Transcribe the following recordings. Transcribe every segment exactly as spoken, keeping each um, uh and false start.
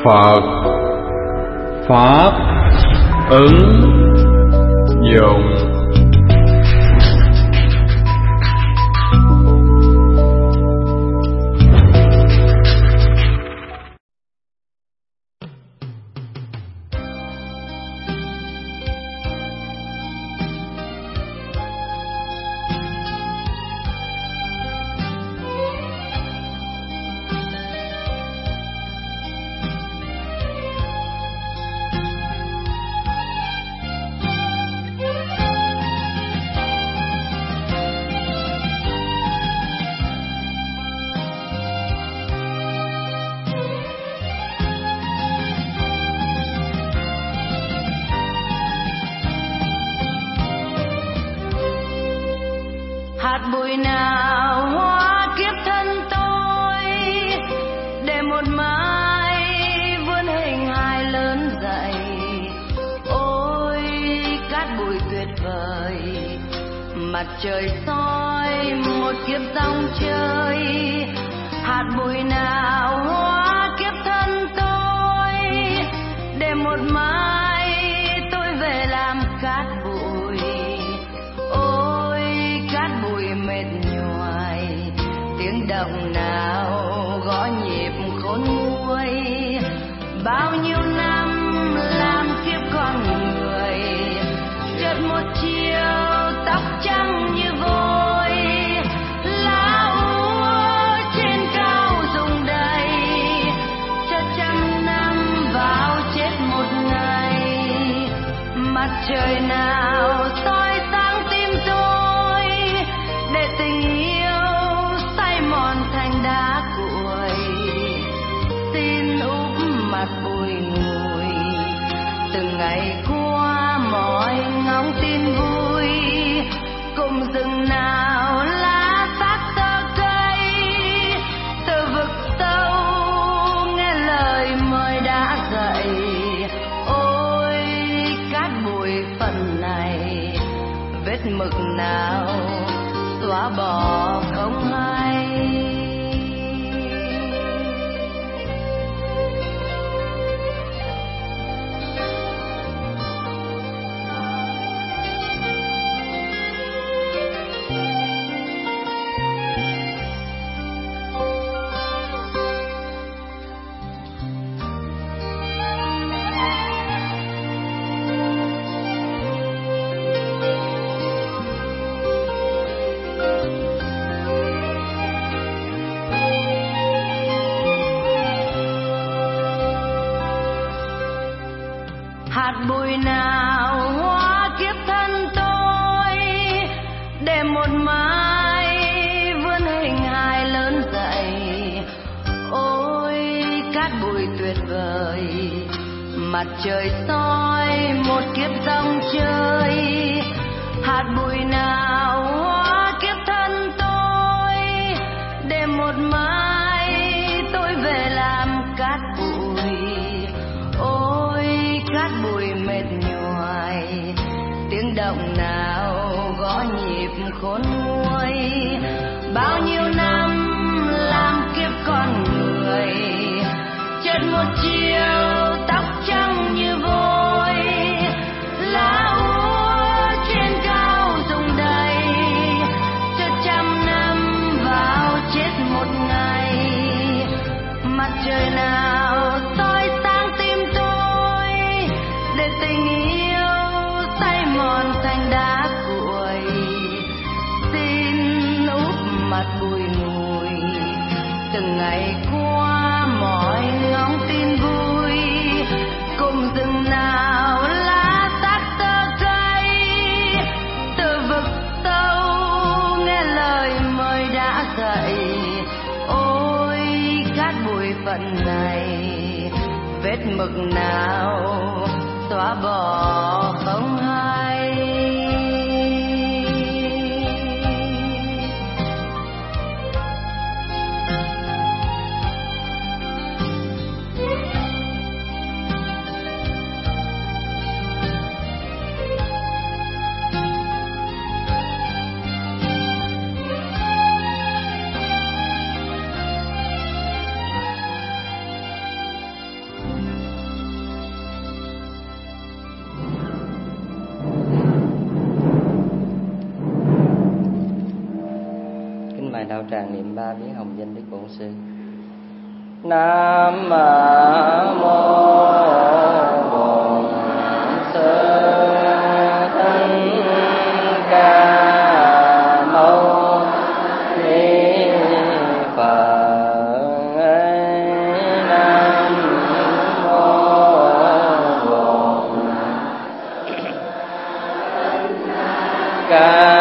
Phật Pháp ứng dụng. Hạt bụi nào hóa kiếp thân tôi, để một mai vươn hình hài lớn dậy. Ôi cát bụi tuyệt vời, mặt trời soi một kiếp dòng chơi. Hạt bụi nào hóa kiếp thân tôi, để một mai tôi về làm cát bụi. Mệt nhoài tiếng động nào gõ nhịp khôn nguôi. Bao nhiêu năm làm kiếp con người, chợt một chiều tóc trắng như vôi. Lá úa trên cao rụng đầy, chợt trăm năm vào chết một ngày. Mặt trời nào soi sáng tim tôi, để tình yêu say mòn thành đá cuội. Xin úp mặt bụi ngùi, từng ngày qua mỏi ngóng tin vui. Cùng rừng nào lá sát tơ cây, từ vực sâu nghe lời mời đã dậy. Ôi cát bụi phần này, vết mực nào xóa bỏ không hay. Hạt bụi nào hóa kiếp thân tôi, để một mai vươn hình hài lớn dậy. Ôi cát bụi tuyệt vời, mặt trời soi một kiếp dòng chơi. Hạt bụi nào hóa kiếp thân tôi, để một mai tôi về làm cát bụi. Ôi cát bụi mệt nhoài tiếng động nào gõ nhịp khôn nguôi. Bao nhiêu năm làm kiếp con người, chợt một chiều tóc trắng như vôi. Lá úa trên cao rụng đầy, chợt trăm năm vào chết một ngày. Mặt trời nào soi sáng tim tôi, để tình yêu say mòn thành đá cuội. Xin úp mặt bụi ngùi, từng ngày qua mỏi ngóng tin vui. Cùng rừng nào lá sát tơ cây, từ vực sâu nghe lời mời đã dậy. Ôi cát bụi phận này, vết mực nào xóa bỏ không hay. tràng niệm ba biến hồng danh Đức Bổn Sư. Nam mô Bổn Sư Thích Ca Mâu Ni Phật. Nam mô Bổn Ca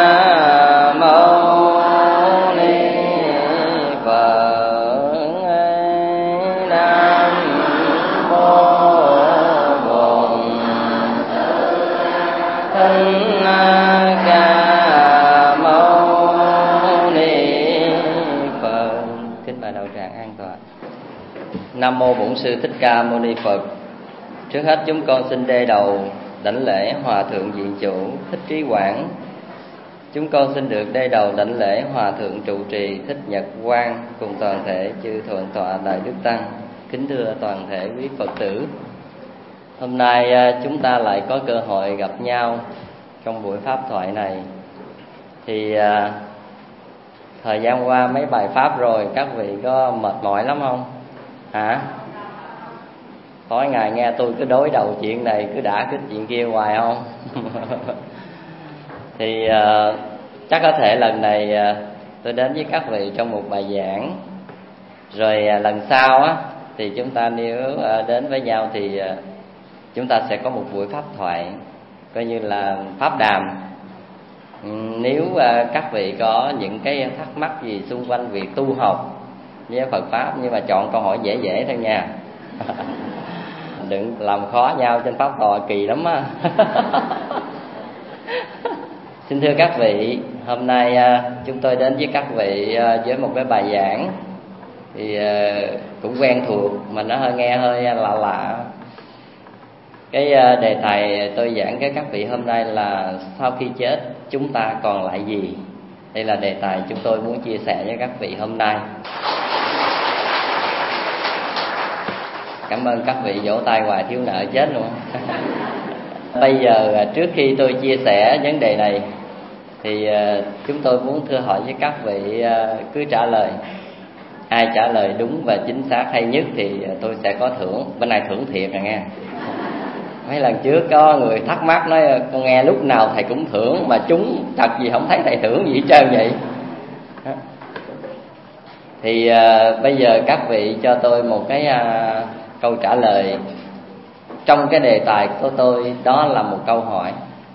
Nam mô Bổn Sư Thích Ca Mâu Ni Phật. Trước hết chúng con xin đê đầu đảnh lễ Hòa Thượng Viện Chủ Thích Trí Quảng. Chúng con xin được đê đầu đảnh lễ Hòa Thượng Trụ Trì Thích Nhật Quang cùng toàn thể chư Thượng tọa Đại Đức Tăng. Kính thưa toàn thể quý Phật tử, hôm nay chúng ta lại có cơ hội gặp nhau trong buổi pháp thoại này. Thì thời gian qua mấy bài pháp rồi, các vị có mệt mỏi lắm không? Hả? Tối ngày nghe tôi cứ đối đầu chuyện này, cứ đã cái chuyện kia hoài không? Thì uh, chắc có thể lần này uh, tôi đến với các vị trong một bài giảng. Rồi uh, lần sau á thì chúng ta nếu uh, đến với nhau thì uh, chúng ta sẽ có một buổi pháp thoại, coi như là pháp đàm. um, Nếu uh, các vị có những cái thắc mắc gì xung quanh việc tu học với Phật pháp, nhưng mà chọn câu hỏi dễ dễ thôi nha. Đừng làm khó nhau trên pháp tòa, kỳ lắm á. Xin thưa các vị, hôm nay chúng tôi đến với các vị với một cái bài giảng thì cũng quen thuộc mà nó hơi nghe hơi lạ lạ. Cái đề tài tôi giảng với các vị hôm nay là sau khi chết chúng ta còn lại gì. Đây là đề tài chúng tôi muốn chia sẻ với các vị hôm nay. Cảm ơn các vị vỗ tay hoài thiếu nợ chết luôn. Bây giờ trước khi tôi chia sẻ vấn đề này thì chúng tôi muốn thưa hỏi với các vị, cứ trả lời. Ai trả lời đúng và chính xác hay nhất thì tôi sẽ có thưởng. Bên này thưởng thiệt rồi nghe. Mấy lần trước có người thắc mắc nói con nghe lúc nào thầy cũng thưởng, mà chúng thật gì không thấy thầy thưởng gì hết trơn vậy. Thì uh, bây giờ các vị cho tôi một cái uh, câu trả lời trong cái đề tài của tôi. Đó là một câu hỏi,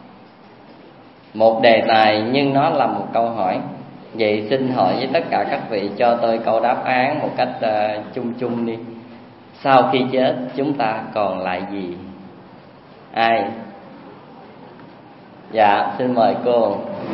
một đề tài nhưng nó là một câu hỏi. Vậy xin hỏi với tất cả các vị cho tôi câu đáp án một cách uh, chung chung đi. Sau khi chết chúng ta còn lại gì? Ai? Dạ, xin mời cô.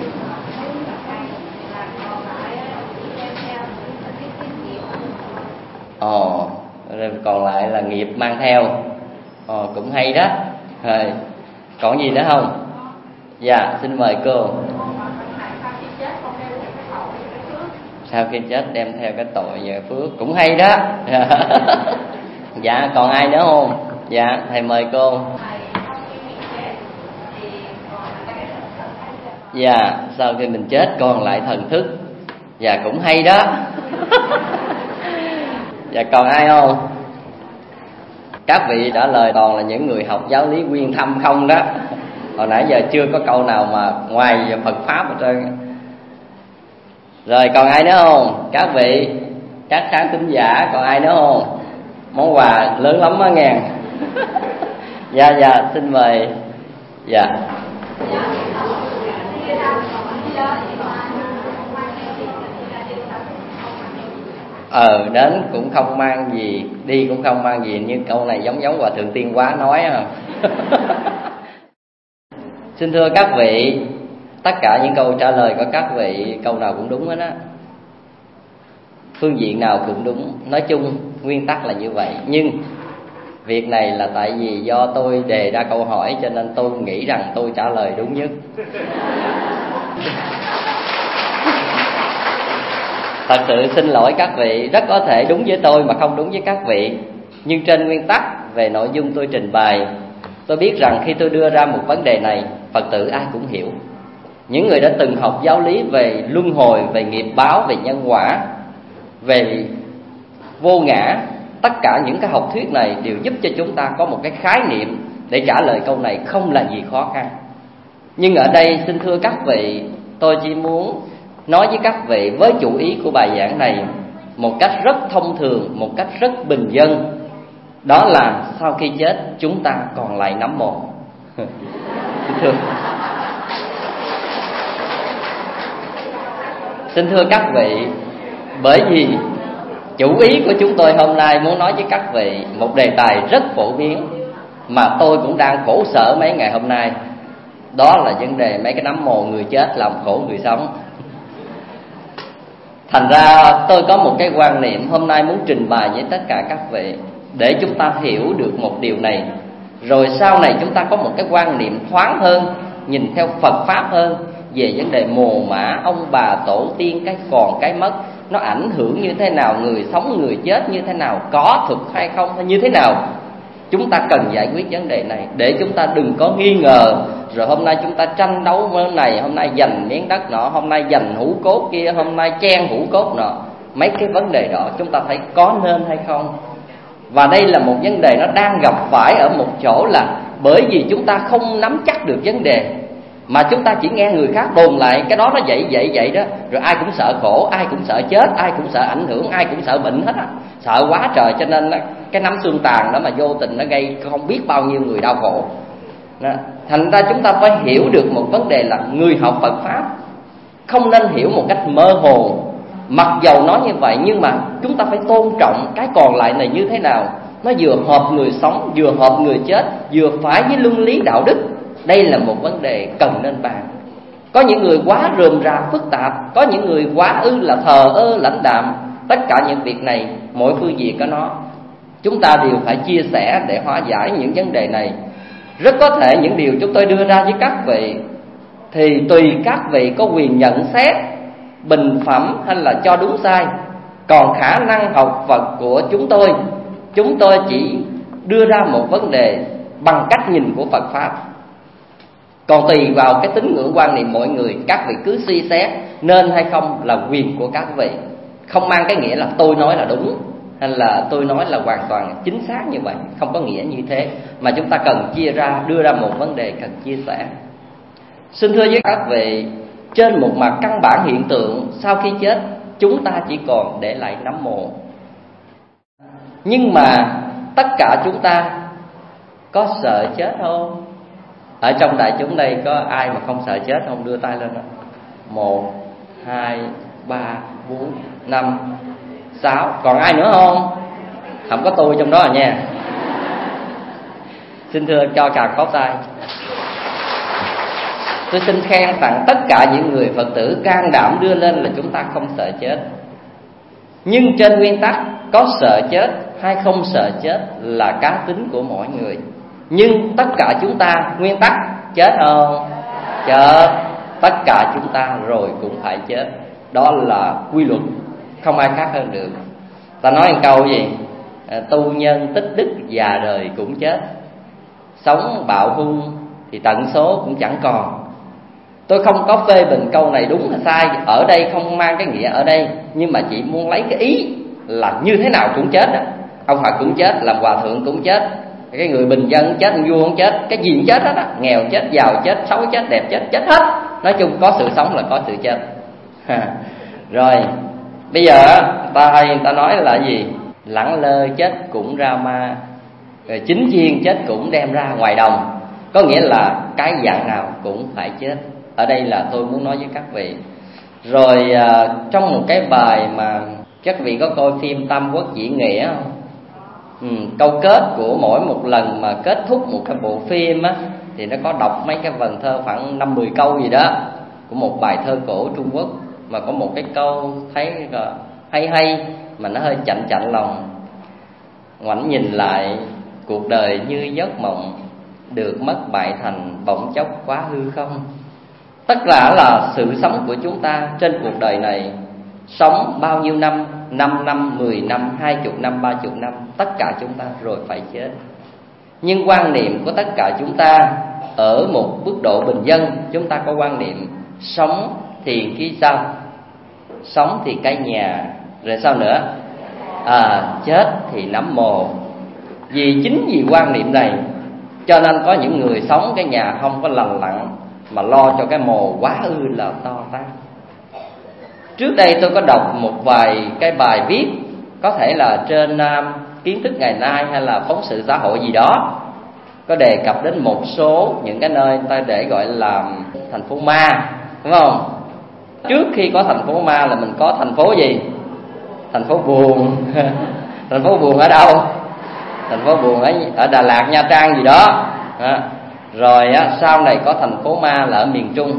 Ồ, còn lại là nghiệp mang theo. Ồ, cũng hay đó. Rồi, còn gì nữa không? Dạ, xin mời cô. Sau khi chết đem theo cái tội và phước, cũng hay đó. Dạ, còn ai nữa không? Dạ, thầy mời cô. Dạ, sau khi mình chết còn lại thần thức. Dạ, cũng hay đó. Dạ, còn ai không? Các vị trả lời toàn là những người học giáo lý nguyên thâm không đó. Hồi nãy giờ chưa có câu nào mà ngoài Phật pháp ở trên. Rồi, còn ai nữa không? Các vị, các khán thính giả, còn ai nữa không? Món quà lớn lắm á nghe. Dạ, dạ, xin mời. Dạ. Ờ, đến cũng không mang gì, đi cũng không mang gì. Nhưng câu này giống giống Hòa Thượng Tiên Quá nói à. Xin thưa các vị, tất cả những câu trả lời của các vị câu nào cũng đúng hết á, phương diện nào cũng đúng. Nói chung nguyên tắc là như vậy. Nhưng việc này là tại vì do tôi đề ra câu hỏi cho nên tôi nghĩ rằng tôi trả lời đúng nhất. Thật sự xin lỗi các vị, rất có thể đúng với tôi mà không đúng với các vị. Nhưng trên nguyên tắc về nội dung tôi trình bày, tôi biết rằng khi tôi đưa ra một vấn đề này, Phật tử ai cũng hiểu. những người đã từng học giáo lý về luân hồi, về nghiệp báo, về nhân quả, về vô ngã, tất cả những cái học thuyết này đều giúp cho chúng ta có một cái khái niệm để trả lời câu này không là gì khó khăn. Nhưng ở đây xin thưa các vị, tôi chỉ muốn nói với các vị với chủ ý của bài giảng này một cách rất thông thường, một cách rất bình dân. Đó là sau khi chết chúng ta còn lại nắm mồ. Xin thưa Xin thưa các vị, bởi vì chủ ý của chúng tôi hôm nay muốn nói với các vị một đề tài rất phổ biến mà tôi cũng đang khổ sở mấy ngày hôm nay. Đó là vấn đề mấy cái nắm mồ người chết làm khổ người sống. Thành ra tôi có một cái quan niệm hôm nay muốn trình bày với tất cả các vị để chúng ta hiểu được một điều này. Rồi sau này chúng ta có một cái quan niệm thoáng hơn, nhìn theo Phật Pháp hơn về vấn đề mồ mả, ông bà, tổ tiên, cái còn cái mất, nó ảnh hưởng như thế nào, người sống người chết như thế nào, có thực hay không hay như thế nào. Chúng ta cần giải quyết vấn đề này để chúng ta đừng có nghi ngờ. Rồi hôm nay chúng ta tranh đấu với này, hôm nay giành miếng đất nọ, hôm nay giành hũ cốt kia, hôm nay chen hũ cốt nọ. Mấy cái vấn đề đó chúng ta thấy có nên hay không. Và đây là một vấn đề nó đang gặp phải ở một chỗ là bởi vì chúng ta không nắm chắc được vấn đề, mà chúng ta chỉ nghe người khác đồn lại cái đó nó vậy vậy vậy đó. Rồi ai cũng sợ khổ, ai cũng sợ chết, ai cũng sợ ảnh hưởng, ai cũng sợ bệnh hết á. Sợ quá trời, cho nên cái nắm xương tàn đó mà vô tình nó gây không biết bao nhiêu người đau khổ đó. Thành ra chúng ta phải hiểu được một vấn đề là người học Phật Pháp không nên hiểu một cách mơ hồ. Mặc dầu nói như vậy nhưng mà chúng ta phải tôn trọng cái còn lại này như thế nào. Nó vừa hợp người sống, vừa hợp người chết, vừa phải với luân lý đạo đức. Đây là một vấn đề cần nên bàn. Có những người quá rườm rà phức tạp, có những người quá ư là thờ ơ lãnh đạm. Tất cả những việc này, mỗi phương diện có nó, chúng ta đều phải chia sẻ để hóa giải những vấn đề này. Rất có thể những điều chúng tôi đưa ra với các vị thì tùy các vị có quyền nhận xét, bình phẩm hay là cho đúng sai. Còn khả năng học Phật của chúng tôi, chúng tôi chỉ đưa ra một vấn đề bằng cách nhìn của Phật Pháp. Còn tùy vào cái tín ngưỡng quan niệm mỗi người, các vị cứ suy xét nên hay không là quyền của các vị. Không mang cái nghĩa là tôi nói là đúng hay là tôi nói là hoàn toàn chính xác như vậy, không có nghĩa như thế. Mà chúng ta cần chia ra, đưa ra một vấn đề cần chia sẻ. Xin thưa với các vị, trên một mặt căn bản hiện tượng sau khi chết chúng ta chỉ còn để lại nắm mồ. Nhưng mà tất cả chúng ta có sợ chết không? Ở trong đại chúng đây có ai mà không sợ chết không? Đưa tay lên đó. Một, hai, ba, bốn, năm, sáu. Còn ai nữa không? Không có tôi trong đó à nha. Xin thưa cho càng pháo tay. Tôi xin khen tặng tất cả những người Phật tử can đảm đưa lên là chúng ta không sợ chết. Nhưng trên nguyên tắc có sợ chết hay không sợ chết là cá tính của mỗi người. Nhưng tất cả chúng ta nguyên tắc chết không? Chết. Tất cả chúng ta rồi cũng phải chết. Đó là quy luật, không ai khác hơn được. Ta nói một câu gì? Tu nhân tích đức già đời cũng chết. Sống bạo hung thì tận số cũng chẳng còn. Tôi không có phê bình câu này đúng hay sai, ở đây không mang cái nghĩa ở đây, nhưng mà chỉ muốn lấy cái ý là như thế nào cũng chết đó. Ông Phật cũng chết, làm hòa thượng cũng chết, cái người bình dân chết, ông vua cũng chết, cái gì cũng chết hết á. Nghèo chết, giàu chết, xấu chết, đẹp chết, chết hết. Nói chung có sự sống là có sự chết. Rồi bây giờ ta hay người ta nói là gì? Lẳng lơ chết cũng ra ma, rồi chính chiên chết cũng đem ra ngoài đồng. Có nghĩa là cái dạng nào cũng phải chết. Ở đây là tôi muốn nói với các vị. Rồi à, trong một cái bài mà các vị có coi phim Tam Quốc Diễn Nghĩa không? Ừ, câu kết của mỗi một lần mà kết thúc một cái bộ phim á, thì nó có đọc mấy cái vần thơ khoảng năm mười câu gì đó của một bài thơ cổ Trung Quốc. Mà có một cái câu thấy hay hay mà nó hơi chạnh chạnh lòng. Ngoảnh nhìn lại cuộc đời như giấc mộng, được mất bại thành bỗng chốc quá hư không. Tất cả là sự sống của chúng ta trên cuộc đời này. Sống bao nhiêu năm, năm năm, mười năm, hai chục năm, ba chục năm, tất cả chúng ta rồi phải chết. Nhưng quan niệm của tất cả chúng ta ở một mức độ bình dân, chúng ta có quan niệm sống thì cái sao? Sống thì cái nhà, rồi sao nữa? À, chết thì nắm mồ. Vì chính vì quan niệm này cho nên có những người sống cái nhà không có lành lặn, mà lo cho cái mồ quá ư là to tát. Trước đây tôi có đọc một vài cái bài viết, có thể là trên uh, Kiến thức ngày nay hay là phóng sự xã hội gì đó, có đề cập đến một số những cái nơi người ta để gọi là thành phố ma, đúng không? Trước khi có thành phố ma là mình có thành phố gì? Thành phố buồn. Thành phố buồn ở đâu? Thành phố buồn ở, ở Đà Lạt, Nha Trang gì đó. À, rồi á, sau này có thành phố ma là ở miền Trung.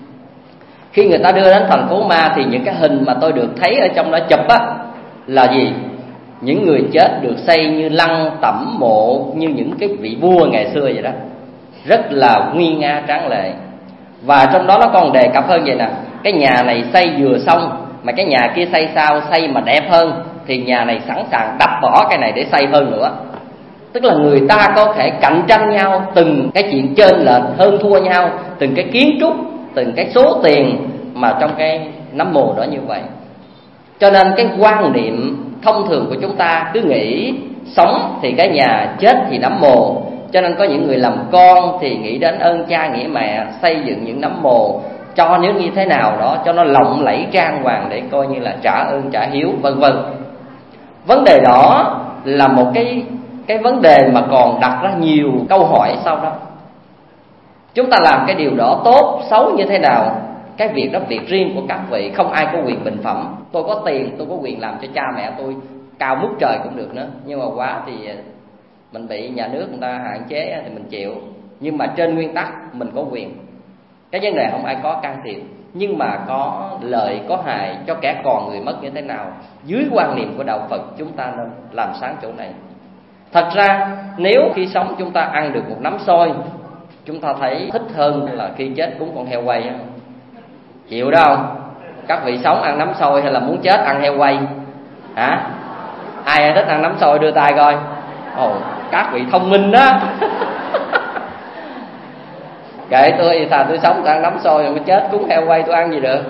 Khi người ta đưa đến thành phố ma thì những cái hình mà tôi được thấy ở trong đó chụp á là gì? Những người chết được xây như lăng tẩm mộ, như những cái vị vua ngày xưa vậy đó, rất là nguy nga tráng lệ. Và trong đó nó còn đề cập hơn vậy nè: cái nhà này xây vừa xong mà cái nhà kia xây sao, xây mà đẹp hơn thì nhà này sẵn sàng đập bỏ cái này để xây hơn nữa. Tức là người ta có thể cạnh tranh nhau từng cái chuyện trên lệch hơn thua nhau, từng cái kiến trúc, từng cái số tiền mà trong cái nấm mồ đó như vậy. Cho nên cái quan niệm thông thường của chúng ta cứ nghĩ sống thì cái nhà, chết thì nấm mồ. Cho nên có những người làm con thì nghĩ đến ơn cha nghĩa mẹ, xây dựng những nấm mồ cho nếu như thế nào đó cho nó lộng lẫy trang hoàng để coi như là trả ơn trả hiếu, vân vân. Vấn đề đó là một cái cái vấn đề mà còn đặt ra nhiều câu hỏi sau đó. Chúng ta làm cái điều đó tốt, xấu như thế nào, cái việc đó việc riêng của các vị, không ai có quyền bình phẩm. Tôi có tiền, tôi có quyền làm cho cha mẹ tôi cao mức trời cũng được nữa, nhưng mà quá thì mình bị nhà nước người ta hạn chế thì mình chịu. Nhưng mà trên nguyên tắc mình có quyền. Cái vấn đề không ai có can thiệp, nhưng mà có lợi có hại cho kẻ còn người mất như thế nào, dưới quan niệm của đạo Phật chúng ta nên làm sáng chỗ này. Thật ra nếu khi sống chúng ta ăn được một nắm xôi, chúng ta thấy thích hơn là khi chết cúng con heo quay. Chịu đó không? Các vị sống ăn nắm xôi hay là muốn chết ăn heo quay? Hả? Ai thích ăn nắm xôi đưa tay coi. Ồ, các vị thông minh đó. Kệ tôi, thà tôi sống tôi ăn nắm xôi, rồi tôi chết cúng heo quay tôi ăn gì được.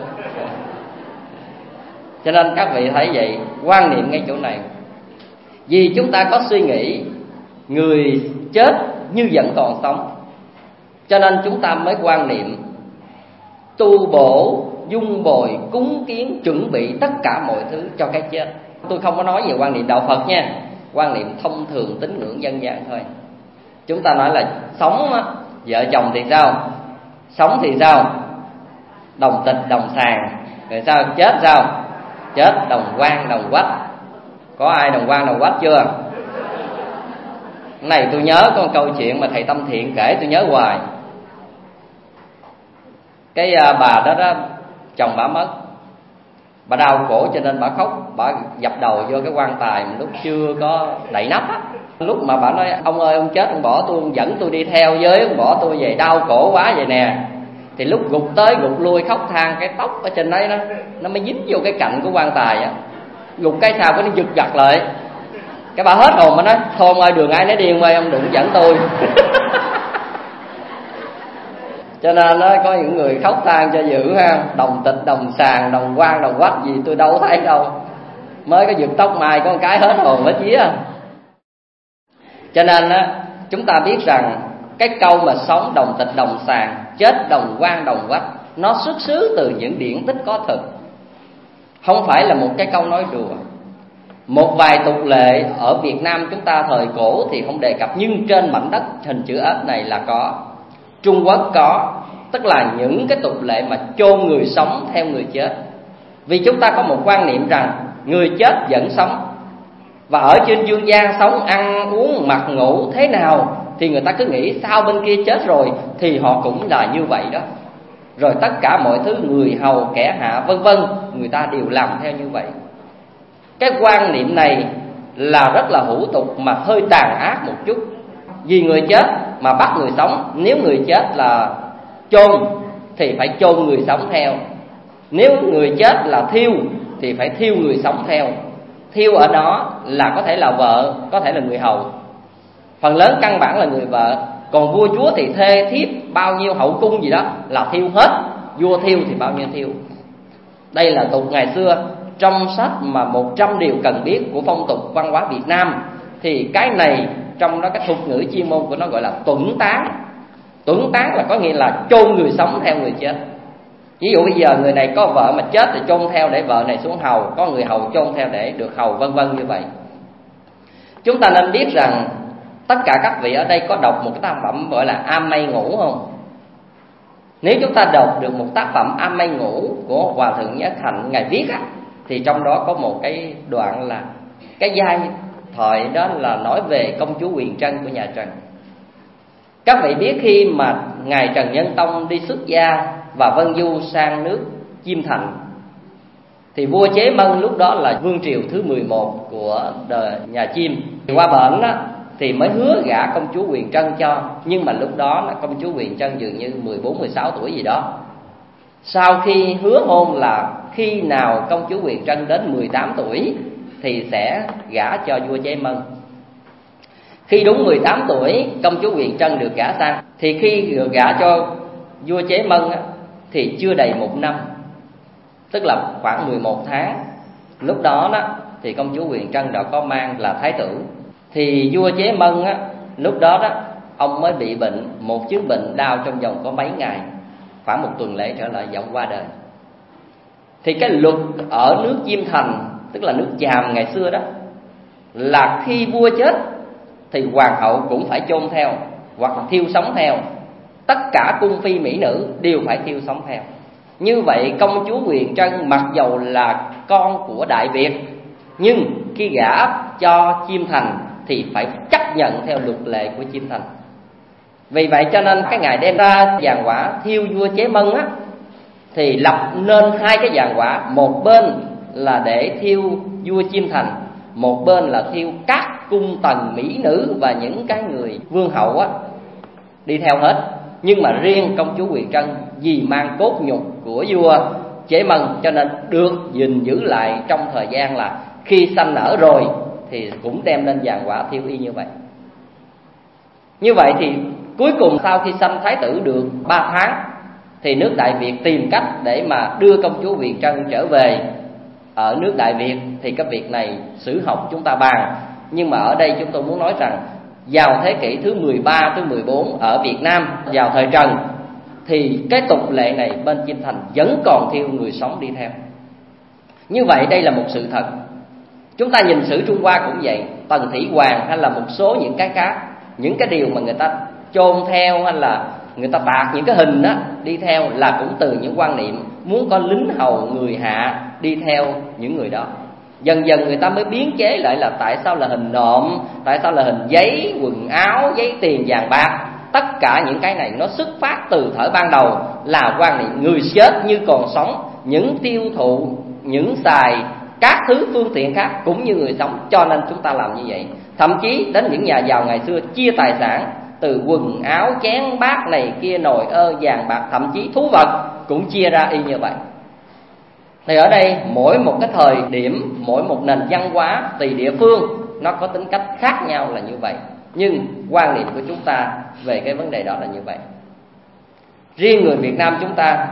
Cho nên các vị thấy vậy, quan niệm ngay chỗ này. Vì chúng ta có suy nghĩ người chết như vẫn còn sống, cho nên chúng ta mới quan niệm tu bổ, dung bồi, cúng kiến, chuẩn bị tất cả mọi thứ cho cái chết. Tôi không có nói về quan niệm đạo Phật nha, quan niệm thông thường tín ngưỡng dân gian thôi. Chúng ta nói là sống á, vợ chồng thì sao? Sống thì sao? Đồng tịch đồng sàng. Rồi sao? Chết sao? Chết đồng quan đồng quách. Có ai đồng quan đồng quách chưa? Cái này tôi nhớ có một câu chuyện mà thầy Tâm Thiện kể tôi nhớ hoài. Cái uh, bà đó đó, chồng bà mất, bà đau khổ cho nên bà khóc, bà dập đầu vô cái quan tài mà lúc chưa có đậy nắp á. Lúc mà bà nói ông ơi ông chết ông bỏ tôi, ông dẫn tôi đi theo với, ông bỏ tôi về đau khổ quá vậy nè, thì lúc gục tới gục lui khóc than, cái tóc ở trên đấy đó nó mới dính vô cái cạnh của quan tài á, gục cái sao cái nó giật giật lại. Cái bà hết hồn mà nói thôi ông ơi đường ai nấy điên ơi, ông đừng dẫn tôi. Cho nên nó có những người khóc than cho dữ ha, đồng tịch đồng sàng đồng quan đồng quách gì tôi đâu thấy đâu, mới có giật tóc mai có một cái hết hồn hết vía. Cho nên á, chúng ta biết rằng cái câu mà sống đồng tịch đồng sàng, chết đồng quan đồng quách, nó xuất xứ từ những điển tích có thực, không phải là một cái câu nói đùa. Một vài tục lệ ở Việt Nam chúng ta thời cổ thì không đề cập, nhưng trên mảnh đất hình chữ S này là có. Trung Quốc có, tức là những cái tục lệ mà chôn người sống theo người chết. Vì chúng ta có một quan niệm rằng người chết vẫn sống, và ở trên dương gian sống ăn uống mặc ngủ thế nào thì người ta cứ nghĩ sau bên kia chết rồi thì họ cũng là như vậy đó. Rồi tất cả mọi thứ người hầu kẻ hạ vân vân, người ta đều làm theo như vậy. Cái quan niệm này là rất là hủ tục mà hơi tàn ác một chút. Vì người chết mà bắt người sống, nếu người chết là chôn thì phải chôn người sống theo. Nếu người chết là thiêu thì phải thiêu người sống theo. Thiêu ở đó là có thể là vợ, có thể là người hầu. Phần lớn căn bản là người vợ. Còn vua chúa thì thê thiếp bao nhiêu hậu cung gì đó là thiêu hết. vua thiêu thì bao nhiêu thiêu. Đây là tục ngày xưa. Trong sách mà một trăm điều cần biết của phong tục văn hóa Việt Nam thì cái này trong đó cái thuật ngữ chuyên môn của nó gọi là tuẫn táng. Tuẫn táng là có nghĩa là chôn người sống theo người chết. Ví dụ bây giờ người này có vợ mà chết thì chôn theo để vợ này xuống hầu, có người hầu chôn theo để được hầu, vân vân như vậy. Chúng ta nên biết rằng tất cả các vị ở đây có đọc một cái tác phẩm gọi là Am Mây Ngũ không? Nếu chúng ta đọc được một tác phẩm Am Mây Ngũ của Hòa Thượng Nhất Hạnh Ngài viết á, thì trong đó có một cái đoạn là cái giai thoại đó là nói về công chúa Huyền Trân của nhà Trần. Các vị biết khi mà Ngài Trần Nhân Tông đi xuất gia và vân du sang nước Chiêm Thành thì vua Chế Mân lúc đó là vương triều thứ mười một của đời nhà Chiêm. Thì qua bển đó thì mới hứa gả công chúa Huyền Trân cho, nhưng mà lúc đó là công chúa Huyền Trân dường như mười bốn mười sáu tuổi gì đó. Sau khi hứa hôn là khi nào công chúa Huyền Trân đến mười tám tuổi thì sẽ gả cho vua Chế Mân. Khi đúng mười tám tuổi công chúa Huyền Trân được gả sang, thì khi được gả cho vua Chế Mân á, thì chưa đầy một năm, tức là khoảng mười một tháng. Lúc đó đó thì công chúa Huyền Trân đã có mang là thái tử. Thì vua Chế Mân á, lúc đó đó ông mới bị bệnh, một chứng bệnh đau trong vòng có mấy ngày, khoảng một tuần lễ trở lại giọng qua đời. Thì cái luật ở nước Chiêm Thành, tức là nước Chàm ngày xưa đó, là khi vua chết thì hoàng hậu cũng phải chôn theo hoặc là thiêu sống theo. Tất cả cung phi mỹ nữ đều phải thiêu sống theo. Như vậy công chúa Huyền Trân mặc dầu là con của Đại Việt, nhưng khi gả cho Chiêm Thành thì phải chấp nhận theo luật lệ của Chiêm Thành. Vì vậy cho nên cái ngày đem ra giàn quả thiêu vua Chế Mân á, thì lập nên hai cái giàn quả, một bên là để thiêu vua Chiêm Thành, một bên là thiêu các cung tần mỹ nữ và những cái người vương hậu á đi theo hết. Nhưng mà riêng công chúa Huyền Trân vì mang cốt nhục của vua Chế Mân cho nên được gìn giữ lại trong thời gian là khi sanh nở rồi thì cũng đem lên giàn quả thiêu y như vậy. Như vậy thì cuối cùng sau khi sanh thái tử được ba tháng thì nước Đại Việt tìm cách để mà đưa công chúa Huyền Trân trở về ở nước Đại Việt. Thì cái việc này sử học chúng ta bàn, nhưng mà ở đây chúng tôi muốn nói rằng vào thế kỷ thứ mười ba, thứ mười bốn ở Việt Nam vào thời Trần thì cái tục lệ này bên Chiêm Thành vẫn còn thiêu người sống đi theo. Như vậy đây là một sự thật. Chúng ta nhìn sử Trung Hoa cũng vậy, Tần Thủy Hoàng hay là một số những cái khác, những cái điều mà người ta chôn theo hay là người ta bạc những cái hình đó đi theo là cũng từ những quan niệm muốn có lính hầu người hạ đi theo những người đó. Dần dần người ta mới biến chế lại là tại sao là hình nộm, tại sao là hình giấy, quần áo, giấy tiền, vàng bạc. Tất cả những cái này nó xuất phát từ thời ban đầu là quan niệm người chết như còn sống, những tiêu thụ, những xài các thứ phương tiện khác cũng như người sống, cho nên chúng ta làm như vậy. Thậm chí đến những nhà giàu ngày xưa chia tài sản từ quần áo, chén, bát này kia, nồi ơ, vàng bạc, thậm chí thú vật cũng chia ra y như vậy. Thì ở đây mỗi một cái thời điểm, mỗi một nền văn hóa tùy địa phương nó có tính cách khác nhau là như vậy. Nhưng quan niệm của chúng ta về cái vấn đề đó là như vậy. Riêng người Việt Nam chúng ta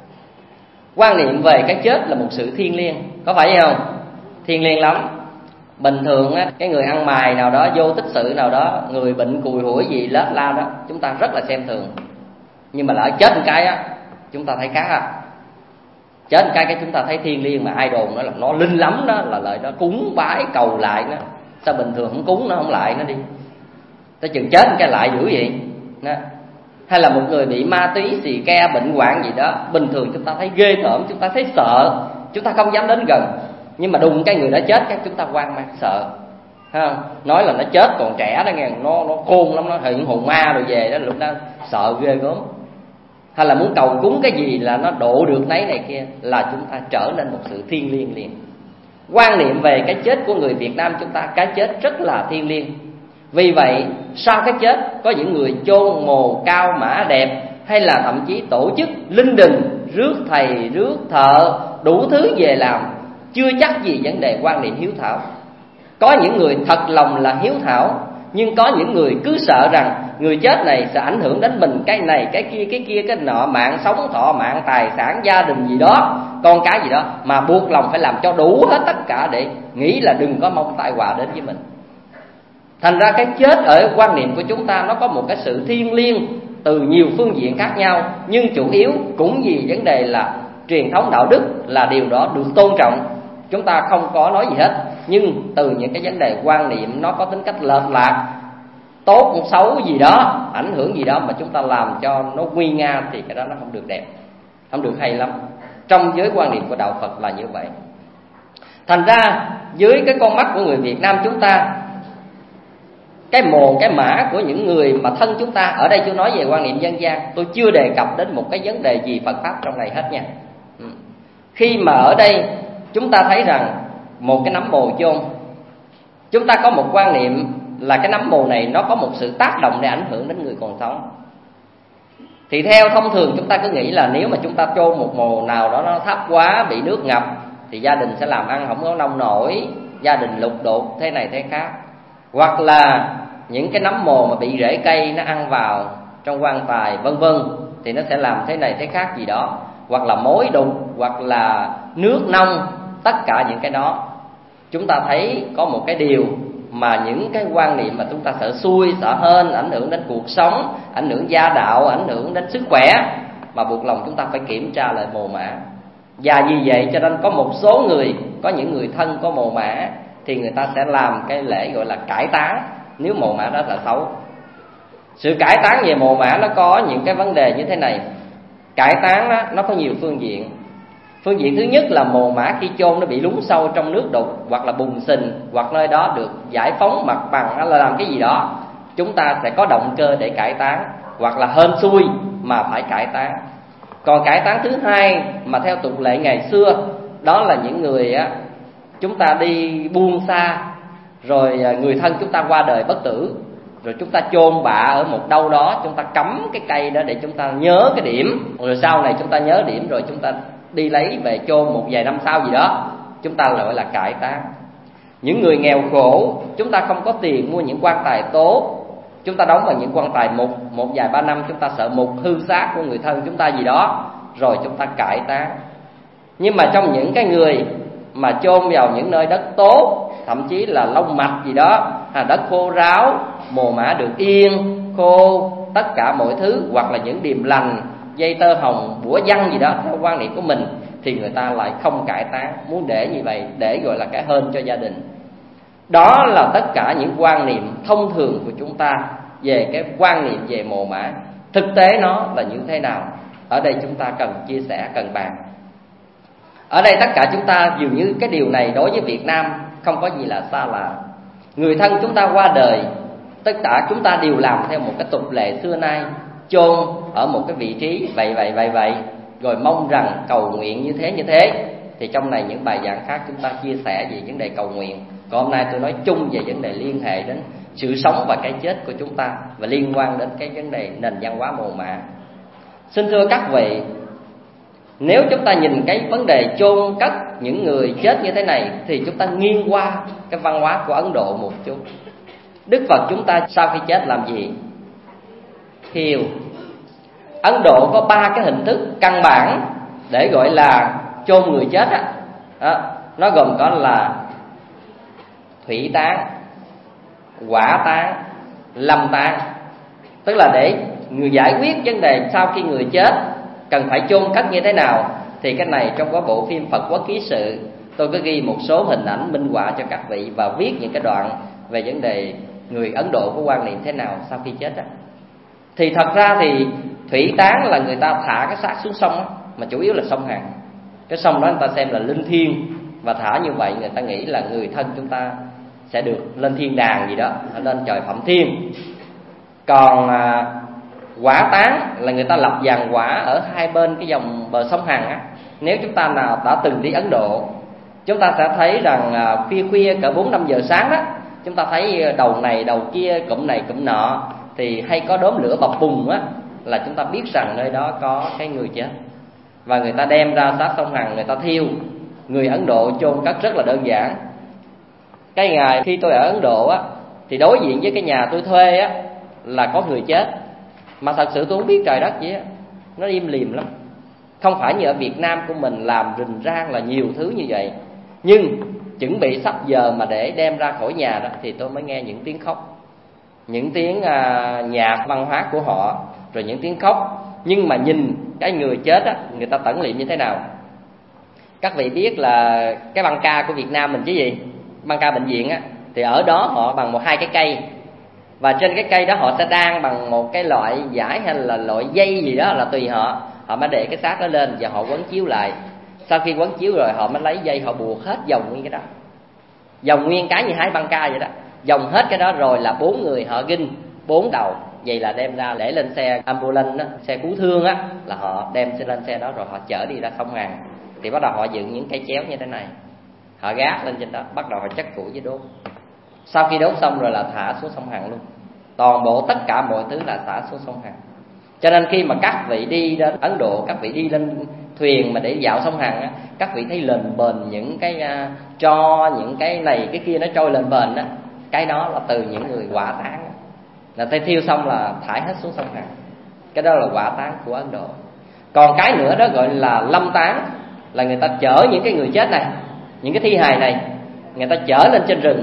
quan niệm về cái chết là một sự thiêng liêng, có phải không? Thiêng liêng lắm. Bình thường á, cái người ăn mày nào đó, vô tích sự nào đó, người bệnh cùi hủi gì lết la đó, chúng ta rất là xem thường. Nhưng mà lỡ chết một cái á, chúng ta thấy khác á. Chết một cái cái chúng ta thấy thiêng liêng, mà ai đồn nó là nó linh lắm đó, là lợi đó cúng bái cầu lại nó. Sao bình thường không cúng nó không lại nó đi, tới chừng chết một cái lại dữ vậy đó. Hay là một người bị ma túy, xì ke, bệnh hoạn gì đó, bình thường chúng ta thấy ghê tởm, chúng ta thấy sợ, chúng ta không dám đến gần. Nhưng mà đùng cái người đã chết cái chúng ta hoang mang sợ, thấy không? Nói là nó chết còn trẻ đó nghe, nó nó khôn lắm, nó hiện hồn ma rồi về đó, lúc đó sợ ghê gớm. Hay là muốn cầu cúng cái gì là nó độ được nấy này kia, là chúng ta trở nên một sự thiêng liêng liền. Quan niệm về cái chết của người Việt Nam chúng ta, cái chết rất là thiêng liêng. Vì vậy sau cái chết có những người chôn mồ cao mã đẹp, hay là thậm chí tổ chức linh đình, rước thầy rước thợ, đủ thứ về làm, chưa chắc gì vấn đề quan niệm hiếu thảo. Có những người thật lòng là hiếu thảo, Nhưng có những người cứ sợ rằng người chết này sẽ ảnh hưởng đến mình, cái này, cái kia, cái kia, cái nọ, mạng sống, thọ mạng, tài sản, gia đình gì đó, con cái gì đó, mà buộc lòng phải làm cho đủ hết tất cả để nghĩ là đừng có mong tai họa đến với mình. Thành ra cái chết ở quan niệm của chúng ta nó có một cái sự thiêng liêng từ nhiều phương diện khác nhau, nhưng chủ yếu cũng vì vấn đề là truyền thống đạo đức là điều đó được tôn trọng, chúng ta không có nói gì hết. Nhưng từ những cái vấn đề quan niệm nó có tính cách lệch lạc, tốt xấu gì đó, ảnh hưởng gì đó mà chúng ta làm cho nó nguy nga thì cái đó nó không được đẹp, không được hay lắm. Trong giới quan niệm của đạo Phật là như vậy. Thành ra dưới cái con mắt của người Việt Nam chúng ta, cái mồ cái mã của những người mà thân chúng ta, ở đây tôi nói về quan niệm dân gian, tôi chưa đề cập đến một cái vấn đề gì Phật Pháp trong này hết nha. Khi mà ở đây chúng ta thấy rằng một cái nấm mồ chôn, chúng ta có một quan niệm là cái nấm mồ này nó có một sự tác động để ảnh hưởng đến người còn sống. Thì theo thông thường chúng ta cứ nghĩ là nếu mà chúng ta chôn một mồ nào đó nó thấp quá, bị nước ngập, thì gia đình sẽ làm ăn không có nông nổi, gia đình lục đục thế này thế khác. Hoặc là những cái nấm mồ mà bị rễ cây nó ăn vào trong quan tài vân vân, thì nó sẽ làm thế này thế khác gì đó. Hoặc là mối đục, hoặc là nước nông, tất cả những cái đó chúng ta thấy có một cái điều mà những cái quan niệm mà chúng ta sợ xui, sợ hên, ảnh hưởng đến cuộc sống, ảnh hưởng gia đạo, ảnh hưởng đến sức khỏe, mà buộc lòng chúng ta phải kiểm tra lại mồ mả. Và vì vậy cho nên có một số người, có những người thân có mồ mả thì người ta sẽ làm cái lễ gọi là cải táng nếu mồ mả đó là xấu. Sự cải táng về mồ mả nó có những cái vấn đề như thế này. Cải táng đó, nó có nhiều phương diện. Phương diện thứ nhất là mồ mả khi chôn nó bị lún sâu trong nước đục, hoặc là bùn xình, hoặc nơi đó được giải phóng mặt bằng hay là làm cái gì đó, chúng ta sẽ có động cơ để cải táng, hoặc là hên xui mà phải cải táng. Còn cải táng thứ hai mà theo tục lệ ngày xưa, đó là những người á, chúng ta đi buông xa, rồi người thân chúng ta qua đời bất tử, rồi chúng ta chôn bạ ở một đâu đó, chúng ta cắm cái cây đó để chúng ta nhớ cái điểm, rồi sau này chúng ta nhớ điểm rồi chúng ta đi lấy về chôn một vài năm sau gì đó, chúng ta gọi là cải táng. Những người nghèo khổ, chúng ta không có tiền mua những quan tài tốt, chúng ta đóng vào những quan tài mục, một vài ba năm chúng ta sợ mục hư xác của người thân chúng ta gì đó, rồi chúng ta cải táng. Nhưng mà trong những cái người mà chôn vào những nơi đất tốt, thậm chí là lông mạch gì đó, à, đất khô ráo, mồ mả được yên, khô, tất cả mọi thứ, hoặc là những điềm lành, dây tơ hồng, bủa văn gì đó, theo quan niệm của mình, thì người ta lại không cải táng, muốn để như vậy, để gọi là cái hên cho gia đình. Đó là tất cả những quan niệm thông thường của chúng ta về cái quan niệm về mồ mả. Thực tế nó là như thế nào? Ở đây chúng ta cần chia sẻ, cần bàn. Ở đây tất cả chúng ta dường như cái điều này đối với Việt Nam không có gì là xa lạ. Người thân chúng ta qua đời, tất cả chúng ta đều làm theo một cái tục lệ xưa nay, chôn ở một cái vị trí vậy vậy vậy vậy, rồi mong rằng cầu nguyện như thế như thế. Thì trong này những bài giảng khác chúng ta chia sẻ về vấn đề cầu nguyện. Còn hôm nay tôi nói chung về vấn đề liên hệ đến sự sống và cái chết của chúng ta, và liên quan đến cái vấn đề nền văn hóa mồ mả. Xin thưa các vị, nếu chúng ta nhìn cái vấn đề chôn cất những người chết như thế này, thì chúng ta nghiêng qua cái văn hóa của Ấn Độ một chút. Đức Phật chúng ta sau khi chết làm gì? Thiêu. Ấn Độ có ba cái hình thức căn bản để gọi là chôn người chết á. Đó, nó gồm có là thủy táng, hỏa táng, lâm táng. Tức là để người giải quyết vấn đề sau khi người chết cần phải chôn cất như thế nào, thì cái này trong cái bộ phim Phật Quốc Ký Sự, tôi có ghi một số hình ảnh minh họa cho các vị và viết những cái đoạn về vấn đề người Ấn Độ có quan niệm thế nào sau khi chết đó. Thì thật ra thì thủy táng là người ta thả cái xác xuống sông đó, mà chủ yếu là sông Hằng. Cái sông đó người ta xem là linh thiêng, và thả như vậy người ta nghĩ là người thân chúng ta sẽ được lên thiên đàng gì đó, lên trời phẩm thiên. Còn à, hỏa táng là người ta lập giàn hỏa ở hai bên cái dòng bờ sông Hằng á. Nếu chúng ta nào đã từng đi Ấn Độ, chúng ta sẽ thấy rằng à, khuya khuya cỡ bốn năm giờ sáng đó, chúng ta thấy đầu này đầu kia, cụm này cụm nọ, thì hay có đốm lửa bập bùng á, là chúng ta biết rằng nơi đó có cái người chết. Và người ta đem ra sát sông Hằng, người ta thiêu. Người Ấn Độ chôn cất rất là đơn giản. Cái ngày khi tôi ở Ấn Độ á, thì đối diện với cái nhà tôi thuê á là có người chết, mà thật sự tôi không biết trời đất gì á, nó im lìm lắm. Không phải như ở Việt Nam của mình làm rình rang là nhiều thứ như vậy. Nhưng chuẩn bị sắp giờ mà để đem ra khỏi nhà đó thì tôi mới nghe những tiếng khóc, những tiếng à, nhạc văn hóa của họ, rồi những tiếng khóc. Nhưng mà nhìn cái người chết á, người ta tẩn liệm như thế nào? Các vị biết là cái băng ca của Việt Nam mình chứ gì? Băng ca bệnh viện á, thì ở đó họ bằng một hai cái cây, và trên cái cây đó họ sẽ đan bằng một cái loại vải hay là loại dây gì đó là tùy họ. Họ mới để cái xác đó lên và họ quấn chiếu lại. Sau khi quấn chiếu rồi họ mới lấy dây họ buộc hết vòng nguyên cái đó, vòng nguyên cái như hai băng ca vậy đó, vòng hết cái đó rồi là bốn người họ ghim bốn đầu, vậy là đem ra để lên xe ambulance đó, xe cứu thương á, là họ đem lên xe đó rồi họ chở đi ra sông Hàn. Thì bắt đầu họ dựng những cây chéo như thế này, họ gác lên trên đó, bắt đầu họ chất củi với đốt. Sau khi đốt xong rồi là thả xuống sông Hàn luôn, toàn bộ tất cả mọi thứ là thả xuống sông Hàn. Cho nên khi mà các vị đi đến Ấn Độ, các vị đi lên thuyền mà để dạo sông Hàn á, các vị thấy lềnh bềnh những cái uh, tro, những cái này cái kia nó trôi lềnh bềnh á, cái đó là từ những người hỏa táng, là tay thiêu xong là thải hết xuống sông Hàn. Cái đó là hỏa táng của Ấn Độ. Còn cái nữa đó gọi là lâm táng, là người ta chở những cái người chết này, những cái thi hài này, người ta chở lên trên rừng,